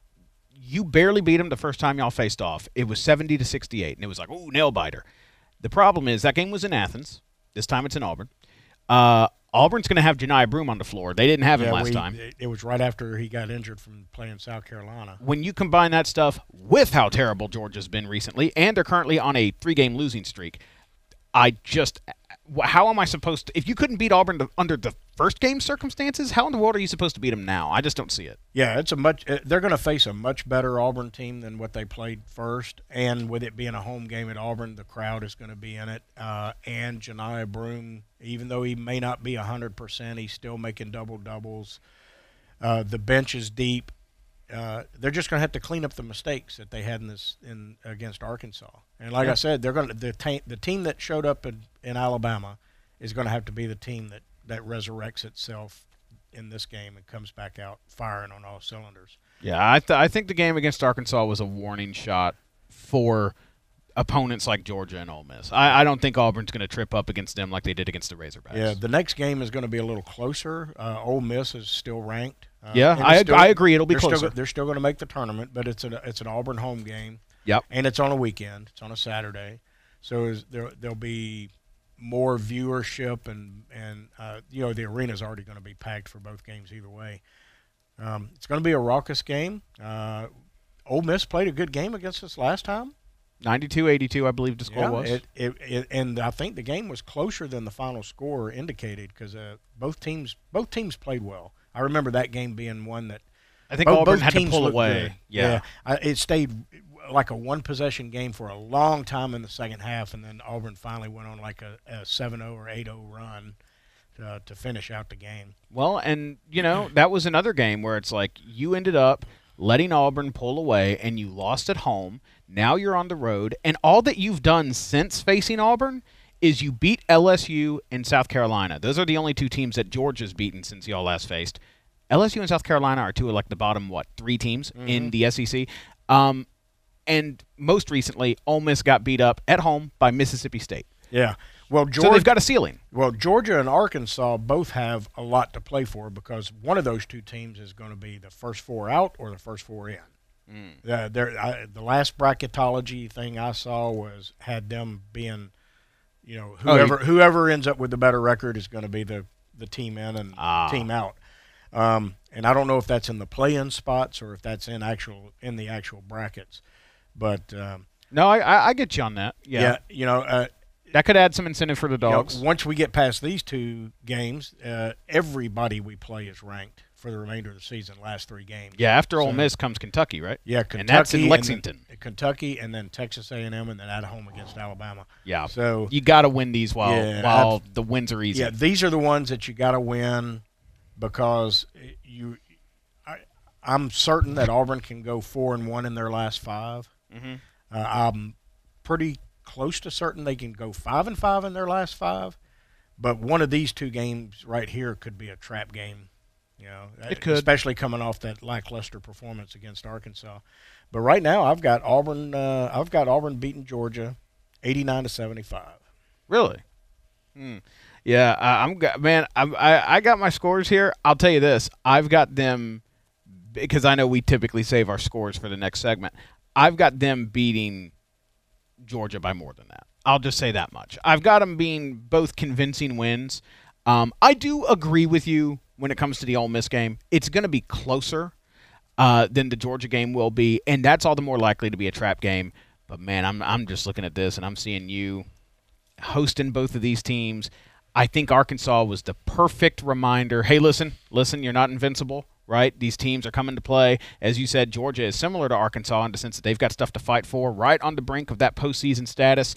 you barely beat them the first time y'all faced off. It was seventy to sixty-eight, and it was like, ooh, nail-biter. The problem is that game was in Athens. This time it's in Auburn. Uh, Auburn's going to have Janiah Broome on the floor. They didn't have him yeah, last we, time. It was right after he got injured from playing South Carolina. When you combine that stuff with how terrible Georgia's been recently, and they're currently on a three-game losing streak, I just – how am I supposed to – if you couldn't beat Auburn under the first-game circumstances, how in the world are you supposed to beat them now? I just don't see it. Yeah, it's a much – they're going to face a much better Auburn team than what they played first, and with it being a home game at Auburn, the crowd is going to be in it. Uh, and Janiah Broome, even though he may not be one hundred percent, he's still making double-doubles. Uh, the bench is deep. Uh, they're just going to have to clean up the mistakes that they had in this in against Arkansas. And like yeah. I said, they're going to the, ta- the team that showed up in, in Alabama is going to have to be the team that, that resurrects itself in this game and comes back out firing on all cylinders. Yeah, I th- I think the game against Arkansas was a warning shot for opponents like Georgia and Ole Miss. I, I don't think Auburn's going to trip up against them like they did against the Razorbacks. Yeah, the next game is going to be a little closer. Uh, Ole Miss is still ranked. Uh, yeah, I still, I agree. It'll be they're closer. Still, they're still going to make the tournament, but it's an it's an Auburn home game. Yep. And it's on a weekend. It's on a Saturday, so is, there there'll be more viewership and and uh, you know the arena's already going to be packed for both games either way. Um, it's going to be a raucous game. Uh, Ole Miss played a good game against us last time. ninety-two eighty-two, I believe the score Yeah, was. It, it, it, and I think the game was closer than the final score indicated because uh, both teams both teams played well. I remember that game being one that I think both, Auburn both had to teams pull looked away. good. Yeah. yeah. I, it stayed like a one-possession game for a long time in the second half, and then Auburn finally went on like a, a seven oh or eight oh run to, to finish out the game. Well, and, you know, that was another game where it's like you ended up letting Auburn pull away, and you lost at home. Now you're on the road, and all that you've done since facing Auburn is you beat L S U and South Carolina. Those are the only two teams that Georgia's beaten since y'all last faced. L S U and South Carolina are two of like the bottom, what, three teams mm-hmm. in the S E C. Um, and most recently, Ole Miss got beat up at home by Mississippi State. Yeah. Well, Georgia, so they've got a ceiling. Well, Georgia and Arkansas both have a lot to play for because one of those two teams is going to be the first four out or the first four in. Mm. Uh, there, I, the last bracketology thing I saw was had them being, you know, whoever oh, you, whoever ends up with the better record is going to be the, the team in and ah. team out. Um, and I don't know if that's in the play-in spots or if that's in actual in the actual brackets. But um, no, I, I get you on that. Yeah, yeah you know. Uh, That could add some incentive for the Dogs. You know, once we get past these two games, uh, everybody we play is ranked for the remainder of the season, last three games. Yeah, after so, Ole Miss comes Kentucky, right? Yeah, Kentucky. And that's in Lexington. And then, Kentucky, and then Texas A and M, and then at home against Alabama. Yeah, so you got to win these while yeah, while I've, the wins are easy. Yeah, these are the ones that you got to win because you. I, I'm certain that Auburn can go four and one in their last five. Mm-hmm. Uh, I'm pretty close to certain they can go five and five in their last five, but one of these two games right here could be a trap game. You know, it could, especially coming off that lackluster performance against Arkansas. But right now, I've got Auburn. Uh, I've got Auburn beating Georgia, eighty-nine to seventy-five. Really? Hmm. Yeah, I, I'm man. I'm, I I got my scores here. I'll tell you this: I've got them because I know we typically save our scores for the next segment. I've got them beating Georgia by more than that. I'll just say that much. I've got them being both convincing wins. Um, I do agree with you when it comes to the Ole Miss game. It's going to be closer uh, than the Georgia game will be, and that's all the more likely to be a trap game. But, man, I'm I'm just looking at this, and I'm seeing you hosting both of these teams. I think Arkansas was the perfect reminder. Hey, listen, listen, you're not invincible. Right? These teams are coming to play. As you said, Georgia is similar to Arkansas in the sense that they've got stuff to fight for, right on the brink of that postseason status.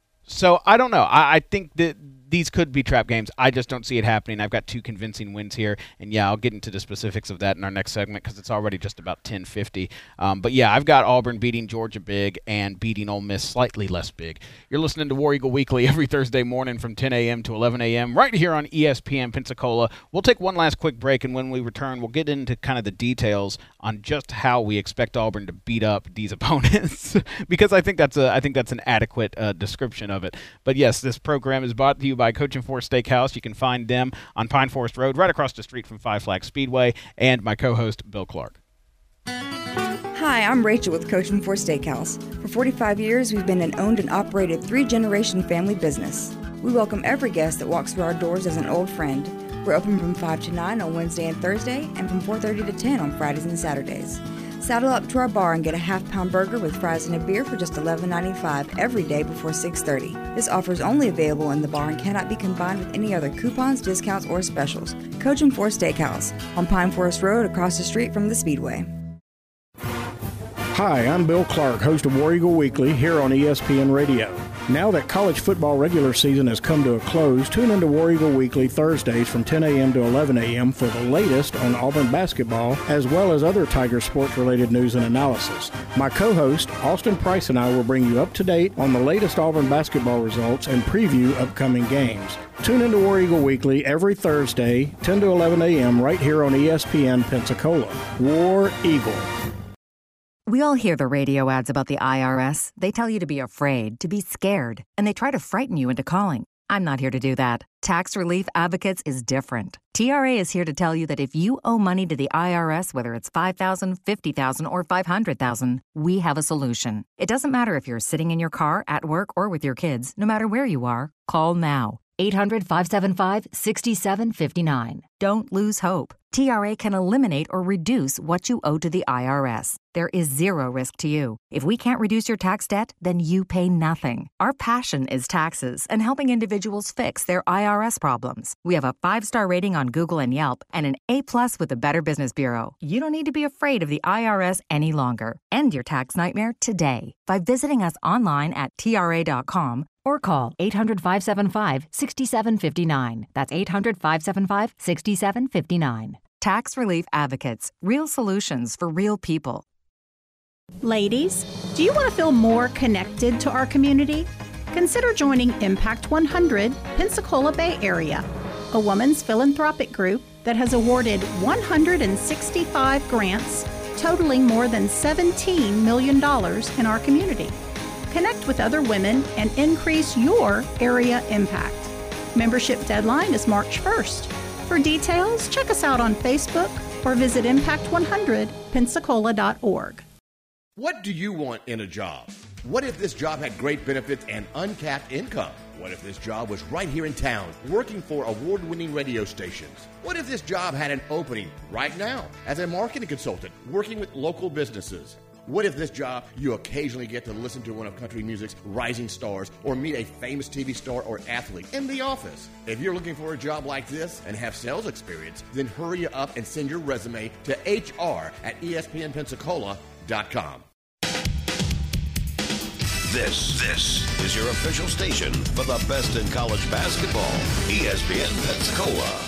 So I don't know. I, I think that these could be trap games. I just don't see it happening. I've got two convincing wins here. And, yeah, I'll get into the specifics of that in our next segment because it's already just about ten fifty. Um, but, yeah, I've got Auburn beating Georgia big and beating Ole Miss slightly less big. You're listening to War Eagle Weekly every Thursday morning from ten a.m. to eleven a.m. right here on E S P N Pensacola. We'll take one last quick break, and when we return, we'll get into kind of the details on just how we expect Auburn to beat up these opponents because I think that's a I think that's an adequate uh, description of it. But, yes, this program is brought to you by Coach and Forest Steakhouse. You can find them on Pine Forest Road right across the street from Five Flags Speedway, and my co-host, Bill Clark. Hi, I'm Rachel with Coach and Forest Steakhouse. For forty-five years, we've been an owned and operated three-generation family business. We welcome every guest that walks through our doors as an old friend. We're open from five to nine on Wednesday and Thursday, and from four thirty to ten on Fridays and Saturdays. Saddle up to our bar and get a half-pound burger with fries and a beer for just eleven ninety-five every day before six thirty. This offer is only available in the bar and cannot be combined with any other coupons, discounts, or specials. Coach and Forest Steakhouse on Pine Forest Road across the street from the Speedway. Hi, I'm Bill Clark, host of War Eagle Weekly here on E S P N Radio. Now that college football regular season has come to a close, tune into War Eagle Weekly Thursdays from ten a.m. to eleven a.m. for the latest on Auburn basketball, as well as other Tiger sports-related news and analysis. My co-host, Austin Price, and I will bring you up to date on the latest Auburn basketball results and preview upcoming games. Tune into War Eagle Weekly every Thursday, ten to eleven a.m. right here on E S P N Pensacola. War Eagle. We all hear the radio ads about the I R S. They tell you to be afraid, to be scared, and they try to frighten you into calling. I'm not here to do that. Tax Relief Advocates is different. T R A is here to tell you that if you owe money to the I R S, whether it's five thousand dollars, fifty thousand dollars, or five hundred thousand dollars, we have a solution. It doesn't matter if you're sitting in your car, at work, or with your kids. No matter where you are, call now. eight hundred, five seven five, six seven five nine. Don't lose hope. T R A can eliminate or reduce what you owe to the I R S. There is zero risk to you. If we can't reduce your tax debt, then you pay nothing. Our passion is taxes and helping individuals fix their I R S problems. We have a five-star rating on Google and Yelp and an A-plus with the Better Business Bureau. You don't need to be afraid of the I R S any longer. End your tax nightmare today by visiting us online at T R A dot com or call eight hundred, five seven five, six seven five nine. That's eight hundred, five seven five, six seven five nine. Tax Relief Advocates. Real solutions for real people. Ladies, do you want to feel more connected to our community? Consider joining Impact one hundred Pensacola Bay Area, a women's philanthropic group that has awarded one hundred sixty-five grants totaling more than seventeen million dollars in our community. Connect with other women and increase your area impact. Membership deadline is March first. For details, check us out on Facebook or visit impact one hundred pensacola dot org. What do you want in a job? What if this job had great benefits and uncapped income? What if this job was right here in town, working for award-winning radio stations? What if this job had an opening right now as a marketing consultant, working with local businesses? What if this job, you occasionally get to listen to one of country music's rising stars or meet a famous T V star or athlete in the office? If you're looking for a job like this and have sales experience, then hurry up and send your resume to H R at E S P N Pensacola dot com. This, this is your official station for the best in college basketball. E S P N Pensacola.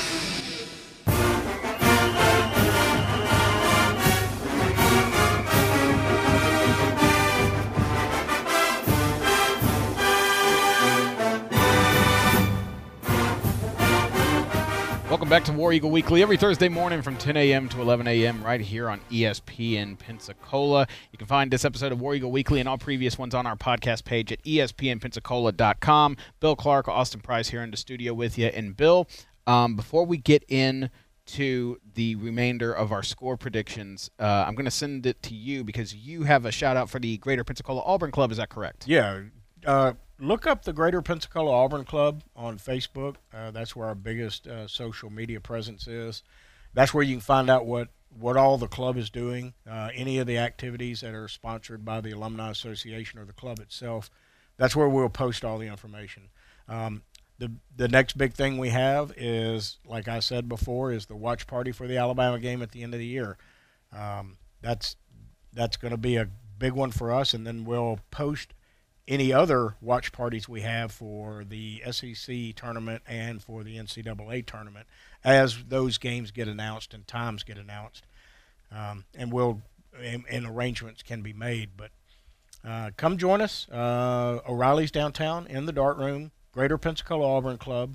Welcome back to War Eagle Weekly every Thursday morning from ten a.m. to eleven a.m. right here on E S P N Pensacola. You can find this episode of War Eagle Weekly and all previous ones on our podcast page at E S P N Pensacola dot com. Bill Clark, Austin Price here in the studio with you. And Bill, um, before we get in to the remainder of our score predictions, uh, I'm going to send it to you because you have a shout-out for the Greater Pensacola Auburn Club. Is that correct? Yeah. Uh, look up the Greater Pensacola Auburn Club on Facebook. Uh, that's where our biggest uh, social media presence is. That's where you can find out what, what all the club is doing, uh, any of the activities that are sponsored by the Alumni Association or the club itself. That's where we'll post all the information. Um, the the next big thing we have is, like I said before, is the watch party for the Alabama game at the end of the year. Um, that's that's going to be a big one for us, and then we'll post any other watch parties we have for the S E C tournament and for the N C double A tournament as those games get announced and times get announced. Um, and we'll and, and arrangements can be made. But uh, come join us. Uh, O'Reilly's downtown in the Dart Room, Greater Pensacola Auburn Club,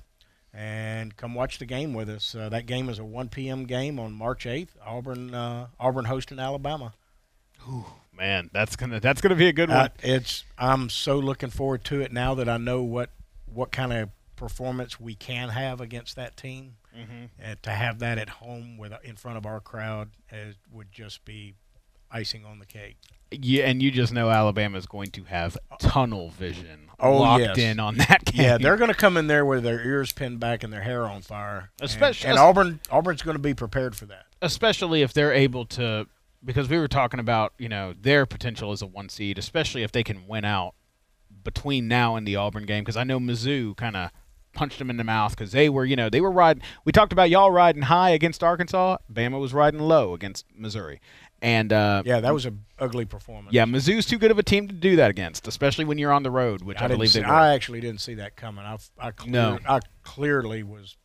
and come watch the game with us. Uh, that game is a one p.m. game on March eighth. Auburn uh, Auburn hosting Alabama. Ooh. Man, that's gonna that's gonna be a good one. Uh, it's I'm so looking forward to it now that I know what what kind of performance we can have against that team. Mm-hmm. And to have that at home with in front of our crowd it would just be icing on the cake. Yeah, and you just know Alabama's going to have tunnel vision oh, locked yes. in on that game. Yeah, they're going to come in there with their ears pinned back and their hair on fire. Especially, and, and Auburn Auburn's going to be prepared for that. Especially if they're able to. Because we were talking about, you know, their potential as a one seed, especially if they can win out between now and the Auburn game. Because I know Mizzou kind of punched them in the mouth because they were, you know, they were riding. We talked about y'all riding high against Arkansas. Bama was riding low against Missouri. And uh, yeah, that was an ugly performance. Yeah, Mizzou's too good of a team to do that against, especially when you're on the road, which I, I believe see, they were. I actually didn't see that coming. I, I, clear, no. I clearly was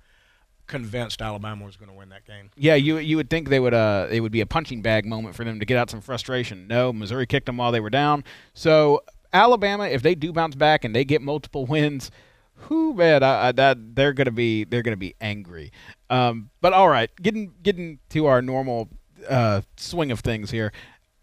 convinced Alabama was going to win that game. Yeah, you you would think they would uh it would be a punching bag moment for them to get out some frustration. No, Missouri kicked them while they were down. So Alabama, if they do bounce back and they get multiple wins, whoo man, I, I, that they're gonna be they're gonna be angry. Um, but all right, getting getting to our normal uh, swing of things here.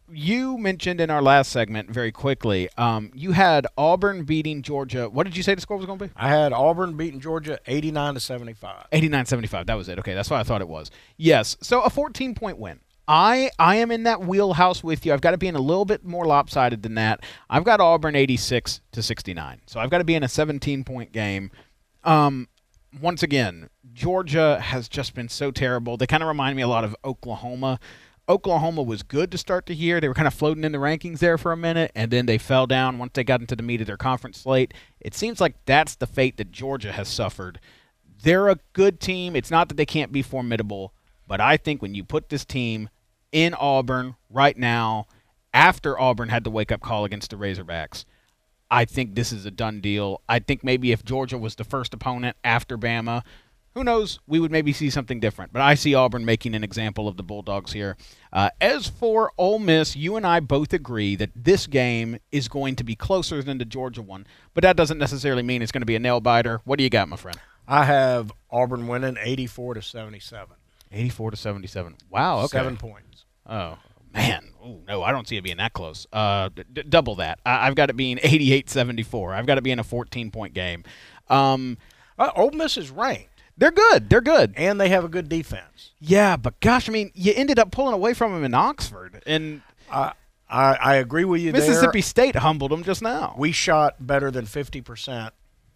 You mentioned in our last segment very quickly, um, you had Auburn beating Georgia. What did you say the score was going to be? I had Auburn beating Georgia eighty-nine to seventy-five. eighty-nine seventy-five, that was it. Okay, that's what I thought it was. Yes, so a fourteen-point win. I I am in that wheelhouse with you. I've got to be in a little bit more lopsided than that. I've got Auburn eighty-six to sixty-nine. So I've got to be in a seventeen-point game. Um, once again, Georgia has just been so terrible. They kind of remind me a lot of Oklahoma. Oklahoma was good to start the year. They were kind of floating in the rankings there for a minute, and then they fell down once they got into the meat of their conference slate. It seems like that's the fate that Georgia has suffered. They're a good team. It's not that they can't be formidable, but I think when you put this team in Auburn right now, after Auburn had the wake-up call against the Razorbacks, I think this is a done deal. I think maybe if Georgia was the first opponent after Bama, who knows, we would maybe see something different. But I see Auburn making an example of the Bulldogs here. Uh, as for Ole Miss, you and I both agree that this game is going to be closer than the Georgia one, but that doesn't necessarily mean it's going to be a nail-biter. What do you got, my friend? I have Auburn winning eighty-four to seventy-seven. eighty-four to seventy-seven. Wow, okay. Seven points. Oh, man. Ooh, no, I don't see it being that close. Uh, d- double that. I- I've got it being eighty-eight seventy-four. I've got it being a fourteen-point game. Um, uh, Ole Miss is ranked. They're good. They're good. And they have a good defense. Yeah, but gosh, I mean, you ended up pulling away from them in Oxford. And I I, I agree with you Mississippi there. Mississippi State humbled them just now. We shot better than fifty percent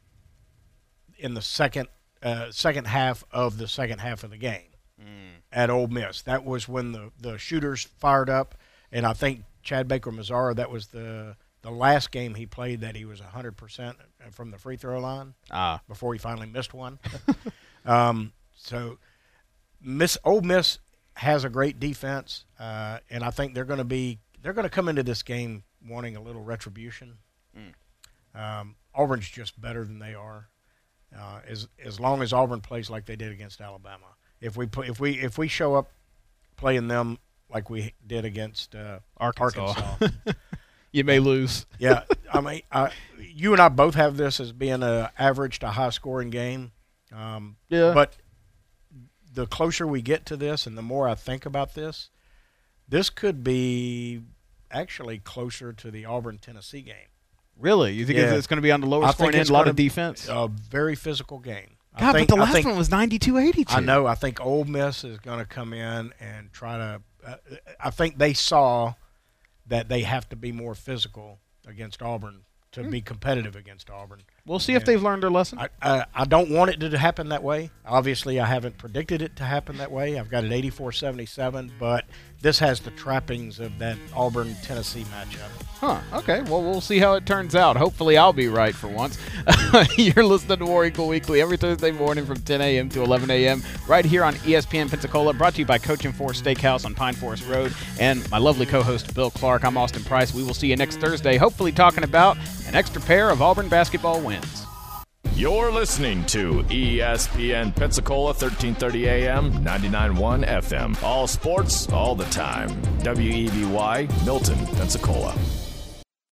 in the second uh, second half of the second half of the game mm. at Ole Miss. That was when the, the shooters fired up, and I think Chad Baker-Mazara, that was the the last game he played that he was one hundred percent from the free throw line ah. before he finally missed one. um, so Miss Ole Miss has a great defense, uh, and I think they're going to be they're going to come into this game wanting a little retribution. Mm. Um, Auburn's just better than they are. Uh, as as long as Auburn plays like they did against Alabama, if we play, if we if we show up playing them like we did against uh, Arkansas, Arkansas you may lose. Yeah, I mean, I, you and I both have this as being an average to high scoring game. Um, yeah, but the closer we get to this, and the more I think about this, this could be actually closer to the Auburn-Tennessee game. Really? You think yeah. it's going to be on the lower scoring end, a lot of defense? A very physical game. God, I think, but the last think, one was ninety-two eighty-two. I know. I think Ole Miss is going to come in and try to uh, – I think they saw that they have to be more physical against Auburn to hmm. be competitive against Auburn. We'll see and if they've learned their lesson. I, I, I don't want it to happen that way. Obviously, I haven't predicted it to happen that way. I've got it eighty-four seventy-seven, but this has the trappings of that Auburn-Tennessee matchup. Huh. Okay. Well, we'll see how it turns out. Hopefully, I'll be right for once. You're listening to War Eagle Weekly every Thursday morning from ten a.m. to eleven a.m. right here on E S P N Pensacola, brought to you by Coach and Forest Steakhouse on Pine Forest Road, and my lovely co-host, Bill Clark. I'm Austin Price. We will see you next Thursday, hopefully talking about an extra pair of Auburn basketball wins. You're listening to E S P N Pensacola, thirteen thirty A M, ninety-nine point one F M. All sports, all the time. W E B Y, Milton, Pensacola.